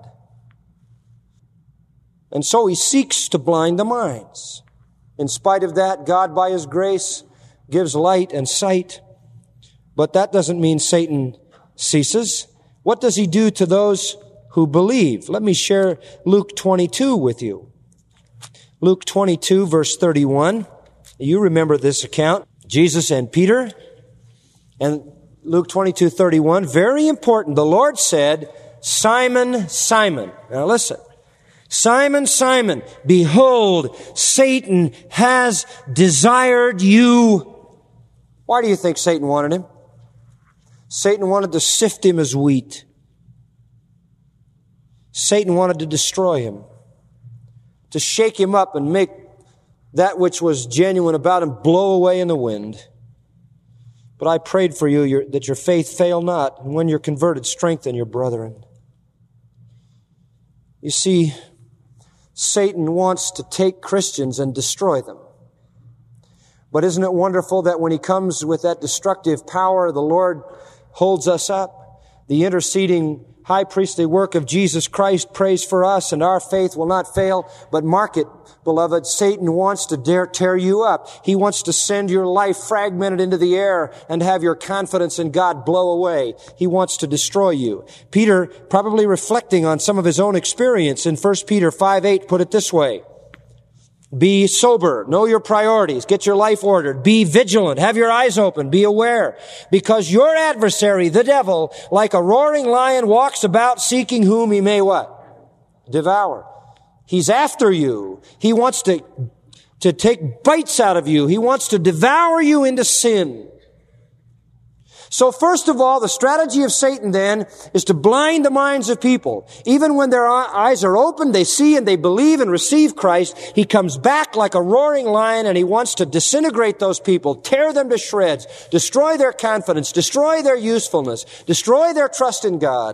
And so he seeks to blind the minds. In spite of that, God, by his grace, gives light and sight. But that doesn't mean Satan ceases. What does he do to those who believe? Let me share Luke twenty-two with you. Luke twenty-two, verse thirty-one. You remember this account. Jesus and Peter. And Luke twenty-two, thirty-one. Very important. The Lord said, Simon, Simon. Now listen. Simon, Simon, behold, Satan has desired you. Why do you think Satan wanted him? Satan wanted to sift him as wheat. Satan wanted to destroy him, to shake him up and make that which was genuine about him blow away in the wind. But I prayed for you your, that your faith fail not, and when you're converted, strengthen your brethren. You see, Satan wants to take Christians and destroy them. But isn't it wonderful that when he comes with that destructive power, the Lord holds us up? The interceding high priestly work of Jesus Christ prays for us, and our faith will not fail. But mark it, beloved, Satan wants to dare tear you up. He wants to send your life fragmented into the air and have your confidence in God blow away. He wants to destroy you. Peter, probably reflecting on some of his own experience in First Peter five eight, put it this way. Be sober. Know your priorities. Get your life ordered. Be vigilant. Have your eyes open. Be aware. Because your adversary, the devil, like a roaring lion, walks about seeking whom he may what? Devour. He's after you. He wants to, to take bites out of you. He wants to devour you into sin. So first of all, the strategy of Satan then is to blind the minds of people. Even when their eyes are open, they see and they believe and receive Christ. He comes back like a roaring lion and he wants to disintegrate those people, tear them to shreds, destroy their confidence, destroy their usefulness, destroy their trust in God.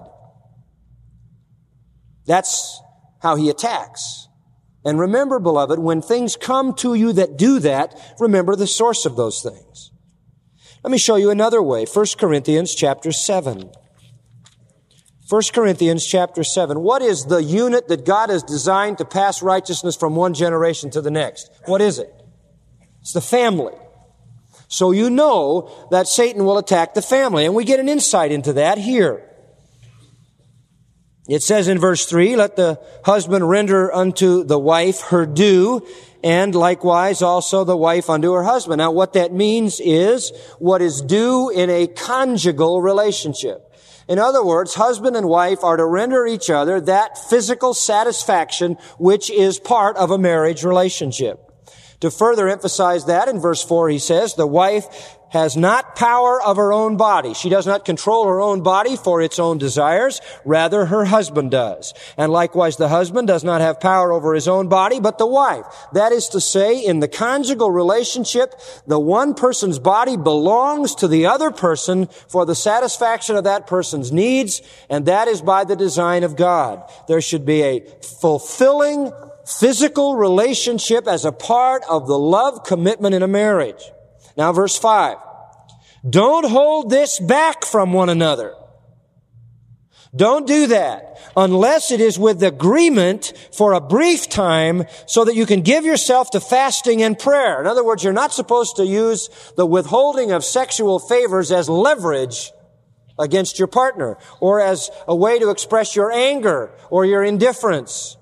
That's how he attacks. And remember, beloved, when things come to you that do that, remember the source of those things. Let me show you another way. First Corinthians chapter seven. First Corinthians chapter seven. What is the unit that God has designed to pass righteousness from one generation to the next? What is it? It's the family. So you know that Satan will attack the family. And we get an insight into that here. It says in verse three, let the husband render unto the wife her due, and likewise also the wife unto her husband. Now what that means is what is due in a conjugal relationship. In other words, husband and wife are to render each other that physical satisfaction which is part of a marriage relationship. To further emphasize that, in verse four he says, the wife has not power of her own body. She does not control her own body for its own desires. Rather, her husband does. And likewise, the husband does not have power over his own body, but the wife. That is to say, in the conjugal relationship, the one person's body belongs to the other person for the satisfaction of that person's needs, and that is by the design of God. There should be a fulfilling physical relationship as a part of the love commitment in a marriage. Now, verse five. Don't hold this back from one another. Don't do that unless it is with agreement for a brief time so that you can give yourself to fasting and prayer. In other words, you're not supposed to use the withholding of sexual favors as leverage against your partner or as a way to express your anger or your indifference.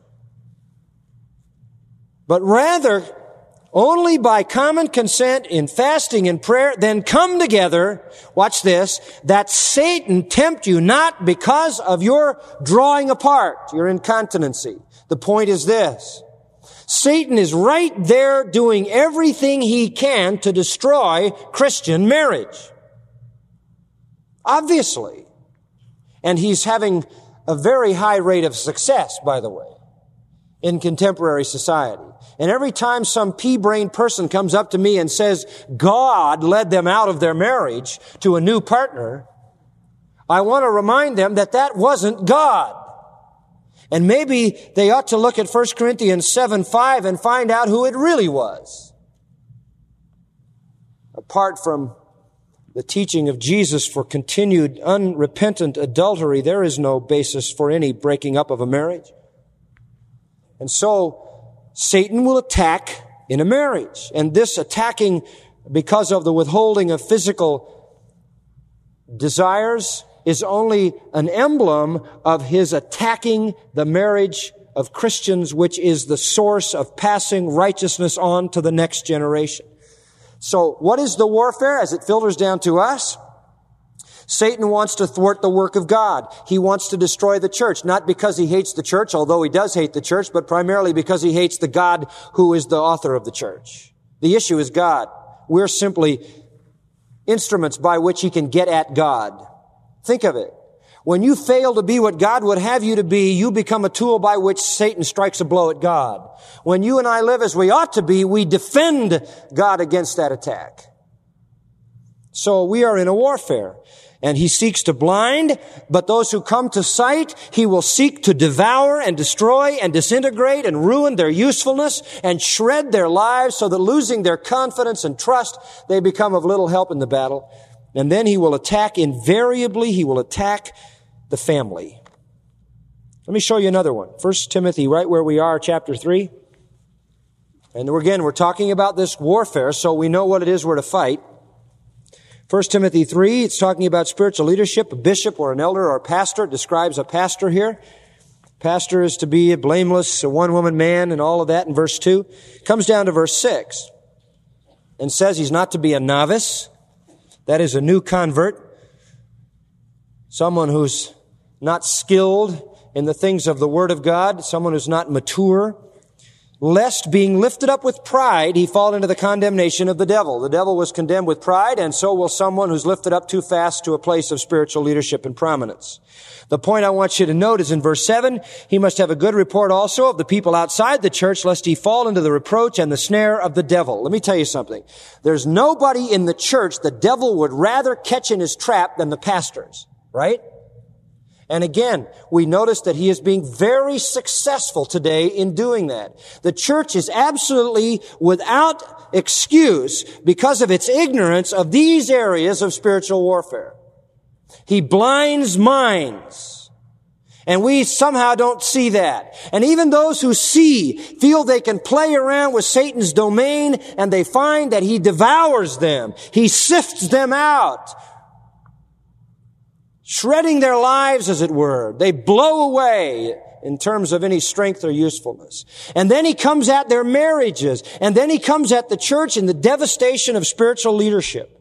But rather, only by common consent in fasting and prayer, then come together, watch this, that Satan tempt you not because of your drawing apart, your incontinency. The point is this. Satan is right there doing everything he can to destroy Christian marriage. Obviously. And he's having a very high rate of success, by the way, in contemporary society. And every time some pea-brained person comes up to me and says, God led them out of their marriage to a new partner, I want to remind them that that wasn't God. And maybe they ought to look at First Corinthians seven five and find out who it really was. Apart from the teaching of Jesus for continued unrepentant adultery, there is no basis for any breaking up of a marriage. And so, Satan will attack in a marriage. And this attacking because of the withholding of physical desires is only an emblem of his attacking the marriage of Christians, which is the source of passing righteousness on to the next generation. So what is the warfare as it filters down to us? Satan wants to thwart the work of God. He wants to destroy the church, not because he hates the church, although he does hate the church, but primarily because he hates the God who is the author of the church. The issue is God. We're simply instruments by which he can get at God. Think of it. When you fail to be what God would have you to be, you become a tool by which Satan strikes a blow at God. When you and I live as we ought to be, we defend God against that attack. So we are in a warfare. And he seeks to blind, but those who come to sight, he will seek to devour and destroy and disintegrate and ruin their usefulness and shred their lives so that losing their confidence and trust, they become of little help in the battle. And then he will attack invariably, he will attack the family. Let me show you another one. First Timothy, right where we are, chapter three. And again, we're talking about this warfare, so we know what it is we're to fight. First Timothy three, it's talking about spiritual leadership. A bishop or an elder or a pastor. It describes a pastor here. Pastor is to be a blameless, a one-woman man and all of that in verse two. Comes down to verse six and says he's not to be a novice. That is a new convert. Someone who's not skilled in the things of the Word of God. Someone who's not mature. Lest being lifted up with pride, he fall into the condemnation of the devil. The devil was condemned with pride, and so will someone who's lifted up too fast to a place of spiritual leadership and prominence. The point I want you to note is in verse seven, he must have a good report also of the people outside the church, lest he fall into the reproach and the snare of the devil. Let me tell you something. There's nobody in the church the devil would rather catch in his trap than the pastors, right? And again, we notice that he is being very successful today in doing that. The church is absolutely without excuse because of its ignorance of these areas of spiritual warfare. He blinds minds. And we somehow don't see that. And even those who see feel they can play around with Satan's domain, and they find that he devours them. He sifts them out. shredding their lives, as it were. They blow away in terms of any strength or usefulness. And then he comes at their marriages. And then he comes at the church in the devastation of spiritual leadership,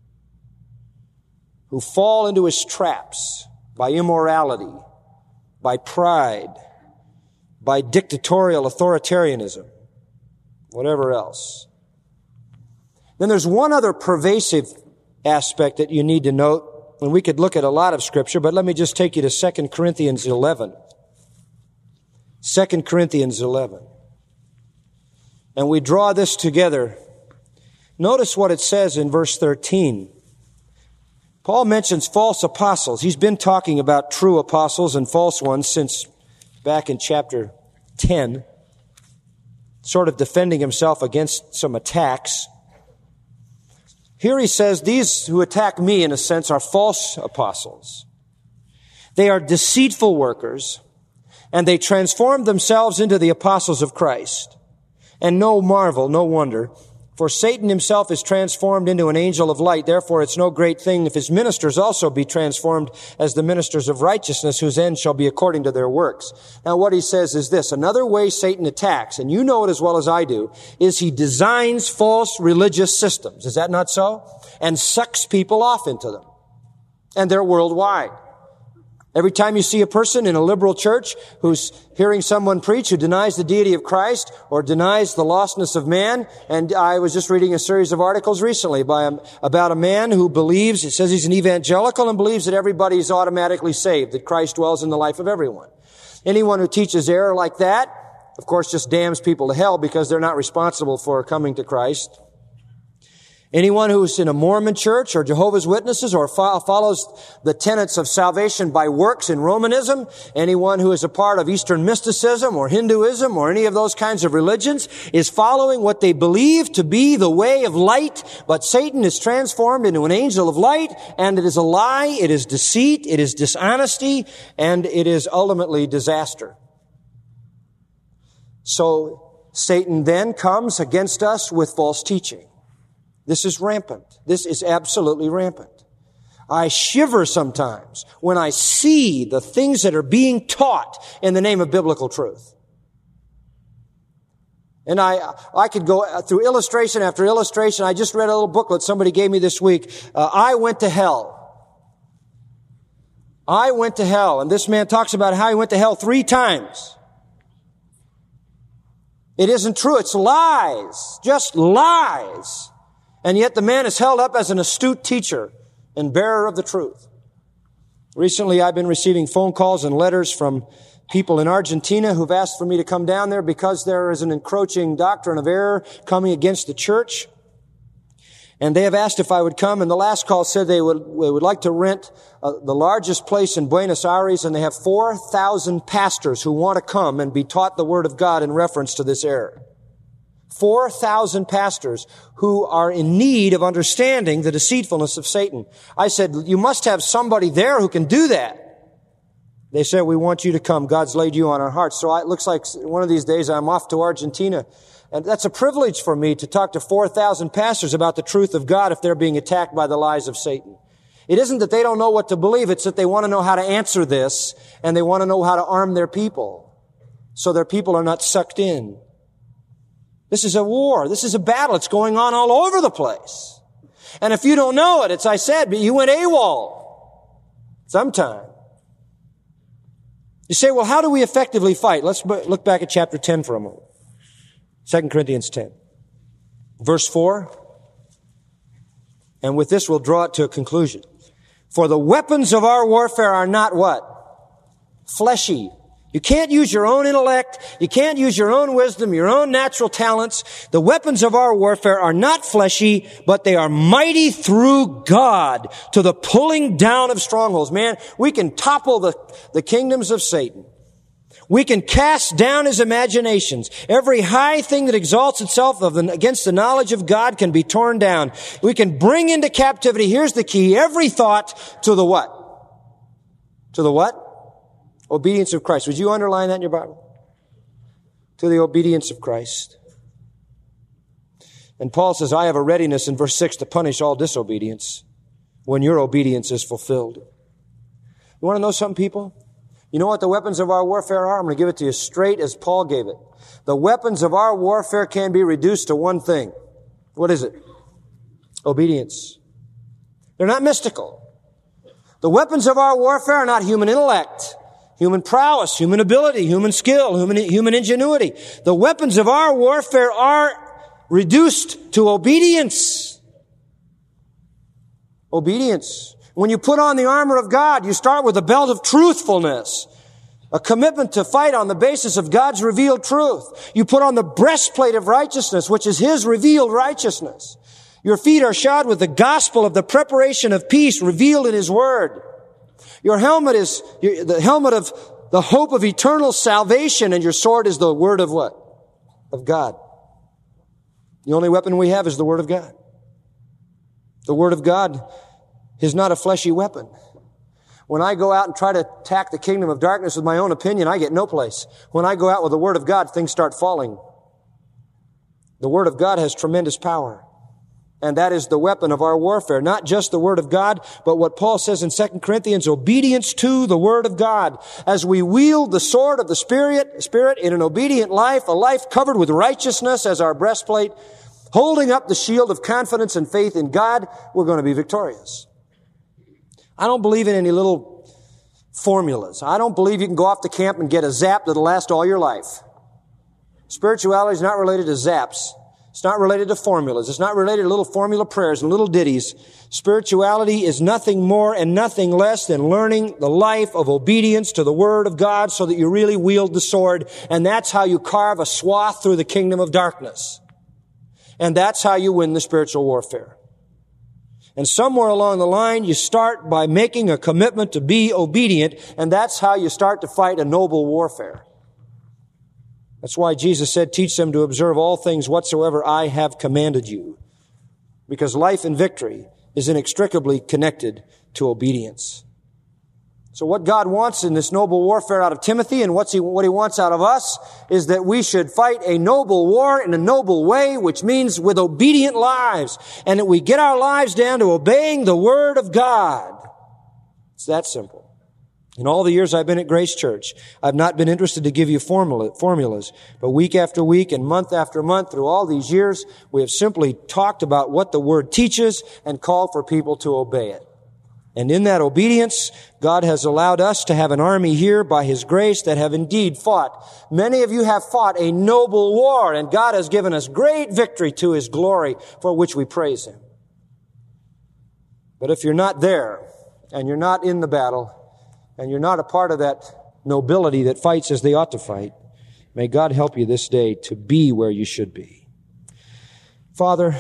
who fall into his traps by immorality, by pride, by dictatorial authoritarianism, whatever else. Then there's one other pervasive aspect that you need to note, and we could look at a lot of Scripture, but let me just take you to Second Corinthians eleven. Second Corinthians eleven. And we draw this together. Notice what it says in verse thirteen. Paul mentions false apostles. He's been talking about true apostles and false ones since back in chapter ten, sort of defending himself against some attacks. Here he says, these who attack me, in a sense, are false apostles. They are deceitful workers, and they transform themselves into the apostles of Christ. And no marvel, no wonder, for Satan himself is transformed into an angel of light. Therefore, it's no great thing if his ministers also be transformed as the ministers of righteousness, whose end shall be according to their works. Now, what he says is this. Another way Satan attacks, and you know it as well as I do, is he designs false religious systems. Is that not so? And sucks people off into them. And they're worldwide. Every time you see a person in a liberal church who's hearing someone preach who denies the deity of Christ or denies the lostness of man, and I was just reading a series of articles recently by a, about a man who believes, it says he's an evangelical and believes that everybody is automatically saved, that Christ dwells in the life of everyone. Anyone who teaches error like that, of course, just damns people to hell because they're not responsible for coming to Christ. Anyone who's in a Mormon church or Jehovah's Witnesses or fo- follows the tenets of salvation by works in Romanism, anyone who is a part of Eastern mysticism or Hinduism or any of those kinds of religions is following what they believe to be the way of light, but Satan is transformed into an angel of light, and it is a lie, it is deceit, it is dishonesty, and it is ultimately disaster. So Satan then comes against us with false teaching. This is rampant. This is absolutely rampant. I shiver sometimes when I see the things that are being taught in the name of biblical truth. And I, I could go through illustration after illustration. I just read a little booklet somebody gave me this week. Uh, I went to hell. I went to hell. And this man talks about how he went to hell three times. It isn't true. It's lies. Just lies. And yet the man is held up as an astute teacher and bearer of the truth. Recently, I've been receiving phone calls and letters from people in Argentina who've asked for me to come down there because there is an encroaching doctrine of error coming against the church. And they have asked if I would come. And the last call said they would, they would like to rent uh, the largest place in Buenos Aires. And they have four thousand pastors who want to come and be taught the Word of God in reference to this error. four thousand pastors who are in need of understanding the deceitfulness of Satan. I said, you must have somebody there who can do that. They said, we want you to come. God's laid you on our hearts. So it looks like one of these days I'm off to Argentina. And that's a privilege for me to talk to four thousand pastors about the truth of God if they're being attacked by the lies of Satan. It isn't that they don't know what to believe. It's that they want to know how to answer this, and they want to know how to arm their people so their people are not sucked in. This is a war. This is a battle. It's going on all over the place. And if you don't know it, it's, I said, but you went AWOL sometime. You say, well, how do we effectively fight? Let's look back at chapter ten for a moment. Second Corinthians ten. Verse four. And with this, we'll draw it to a conclusion. For the weapons of our warfare are not what? Fleshy. You can't use your own intellect. You can't use your own wisdom, your own natural talents. The weapons of our warfare are not fleshy, but they are mighty through God to the pulling down of strongholds. Man, we can topple the, the kingdoms of Satan. We can cast down his imaginations. Every high thing that exalts itself of the, against the knowledge of God can be torn down. We can bring into captivity, here's the key, every thought to the what? To the what? Obedience of Christ. Would you underline that in your Bible? To the obedience of Christ. And Paul says, I have a readiness in verse six to punish all disobedience when your obedience is fulfilled. You want to know something, people? You know what the weapons of our warfare are? I'm going to give it to you straight as Paul gave it. The weapons of our warfare can be reduced to one thing. What is it? Obedience. They're not mystical. The weapons of our warfare are not human intellect, human prowess, human ability, human skill, human, human ingenuity. The weapons of our warfare are reduced to obedience. Obedience. When you put on the armor of God, you start with a belt of truthfulness, a commitment to fight on the basis of God's revealed truth. You put on the breastplate of righteousness, which is His revealed righteousness. Your feet are shod with the gospel of the preparation of peace revealed in His Word. Your helmet is the helmet of the hope of eternal salvation, and your sword is the Word of what? Of God. The only weapon we have is the Word of God. The Word of God is not a fleshy weapon. When I go out and try to attack the kingdom of darkness with my own opinion, I get no place. When I go out with the Word of God, things start falling. The Word of God has tremendous power. And that is the weapon of our warfare. Not just the Word of God, but what Paul says in Second Corinthians, obedience to the Word of God. As we wield the sword of the Spirit, Spirit in an obedient life, a life covered with righteousness as our breastplate, holding up the shield of confidence and faith in God, we're going to be victorious. I don't believe in any little formulas. I don't believe you can go off to camp and get a zap that'll last all your life. Spirituality is not related to zaps. It's not related to formulas. It's not related to little formula prayers and little ditties. Spirituality is nothing more and nothing less than learning the life of obedience to the Word of God so that you really wield the sword. And that's how you carve a swath through the kingdom of darkness. And that's how you win the spiritual warfare. And somewhere along the line, you start by making a commitment to be obedient, and that's how you start to fight a noble warfare. That's why Jesus said, teach them to observe all things whatsoever I have commanded you. Because life and victory is inextricably connected to obedience. So what God wants in this noble warfare out of Timothy, and what's he, what He wants out of us, is that we should fight a noble war in a noble way, which means with obedient lives, and that we get our lives down to obeying the Word of God. It's that simple. In all the years I've been at Grace Church, I've not been interested to give you formula, formulas, but week after week and month after month through all these years, we have simply talked about what the Word teaches and called for people to obey it. And in that obedience, God has allowed us to have an army here by His grace that have indeed fought. Many of you have fought a noble war, and God has given us great victory to His glory, for which we praise Him. But if you're not there, and you're not in the battle, and you're not a part of that nobility that fights as they ought to fight, may God help you this day to be where you should be. Father,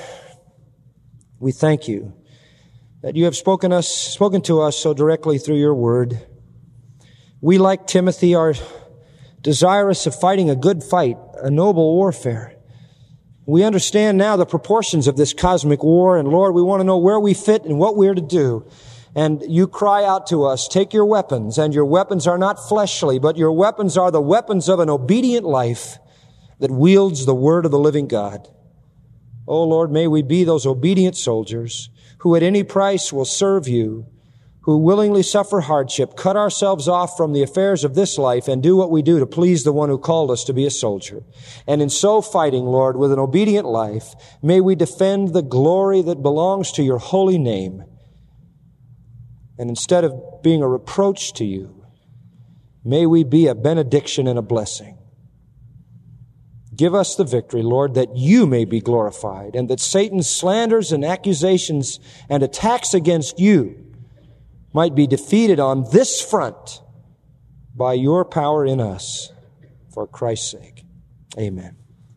we thank You that You have spoken us, spoken to us so directly through Your Word. We, like Timothy, are desirous of fighting a good fight, a noble warfare. We understand now the proportions of this cosmic war, and Lord, we want to know where we fit and what we're to do. And You cry out to us, take Your weapons, and Your weapons are not fleshly, but Your weapons are the weapons of an obedient life that wields the Word of the living God. Oh Lord, may we be those obedient soldiers who at any price will serve You, who willingly suffer hardship, cut ourselves off from the affairs of this life, and do what we do to please the one who called us to be a soldier. And in so fighting, Lord, with an obedient life, may we defend the glory that belongs to Your holy name. And instead of being a reproach to You, may we be a benediction and a blessing. Give us the victory, Lord, that You may be glorified, and that Satan's slanders and accusations and attacks against You might be defeated on this front by Your power in us, for Christ's sake. Amen.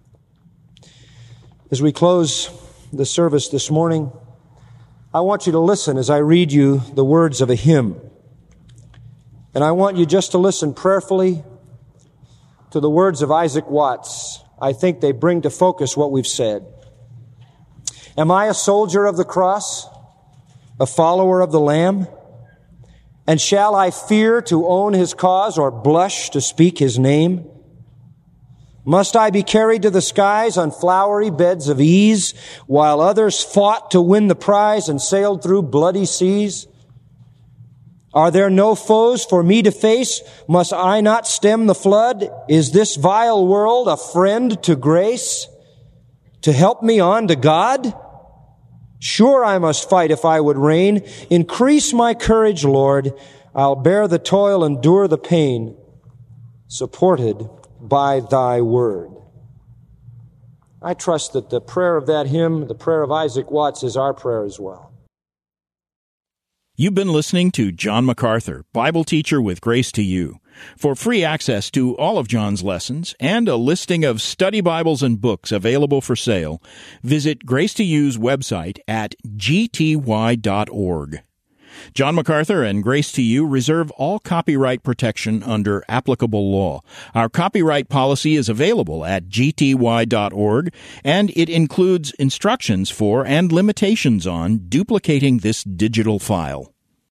As we close the service this morning, I want you to listen as I read you the words of a hymn. And I want you just to listen prayerfully to the words of Isaac Watts. I think they bring to focus what we've said. Am I a soldier of the cross, a follower of the Lamb? And shall I fear to own His cause or blush to speak His name? Must I be carried to the skies on flowery beds of ease, while others fought to win the prize and sailed through bloody seas? Are there no foes for me to face? Must I not stem the flood? Is this vile world a friend to grace, to help me on to God? Sure, I must fight if I would reign. Increase my courage, Lord. I'll bear the toil, endure the pain, supported by thy word. I trust that the prayer of that hymn, the prayer of Isaac Watts, is our prayer as well. You've been listening to John MacArthur, Bible teacher with Grace to You. For free access to all of John's lessons and a listing of study Bibles and books available for sale, visit Grace to You's website at g t y dot org. John MacArthur and Grace to You reserve all copyright protection under applicable law. Our copyright policy is available at g t y dot org, and it includes instructions for and limitations on duplicating this digital file.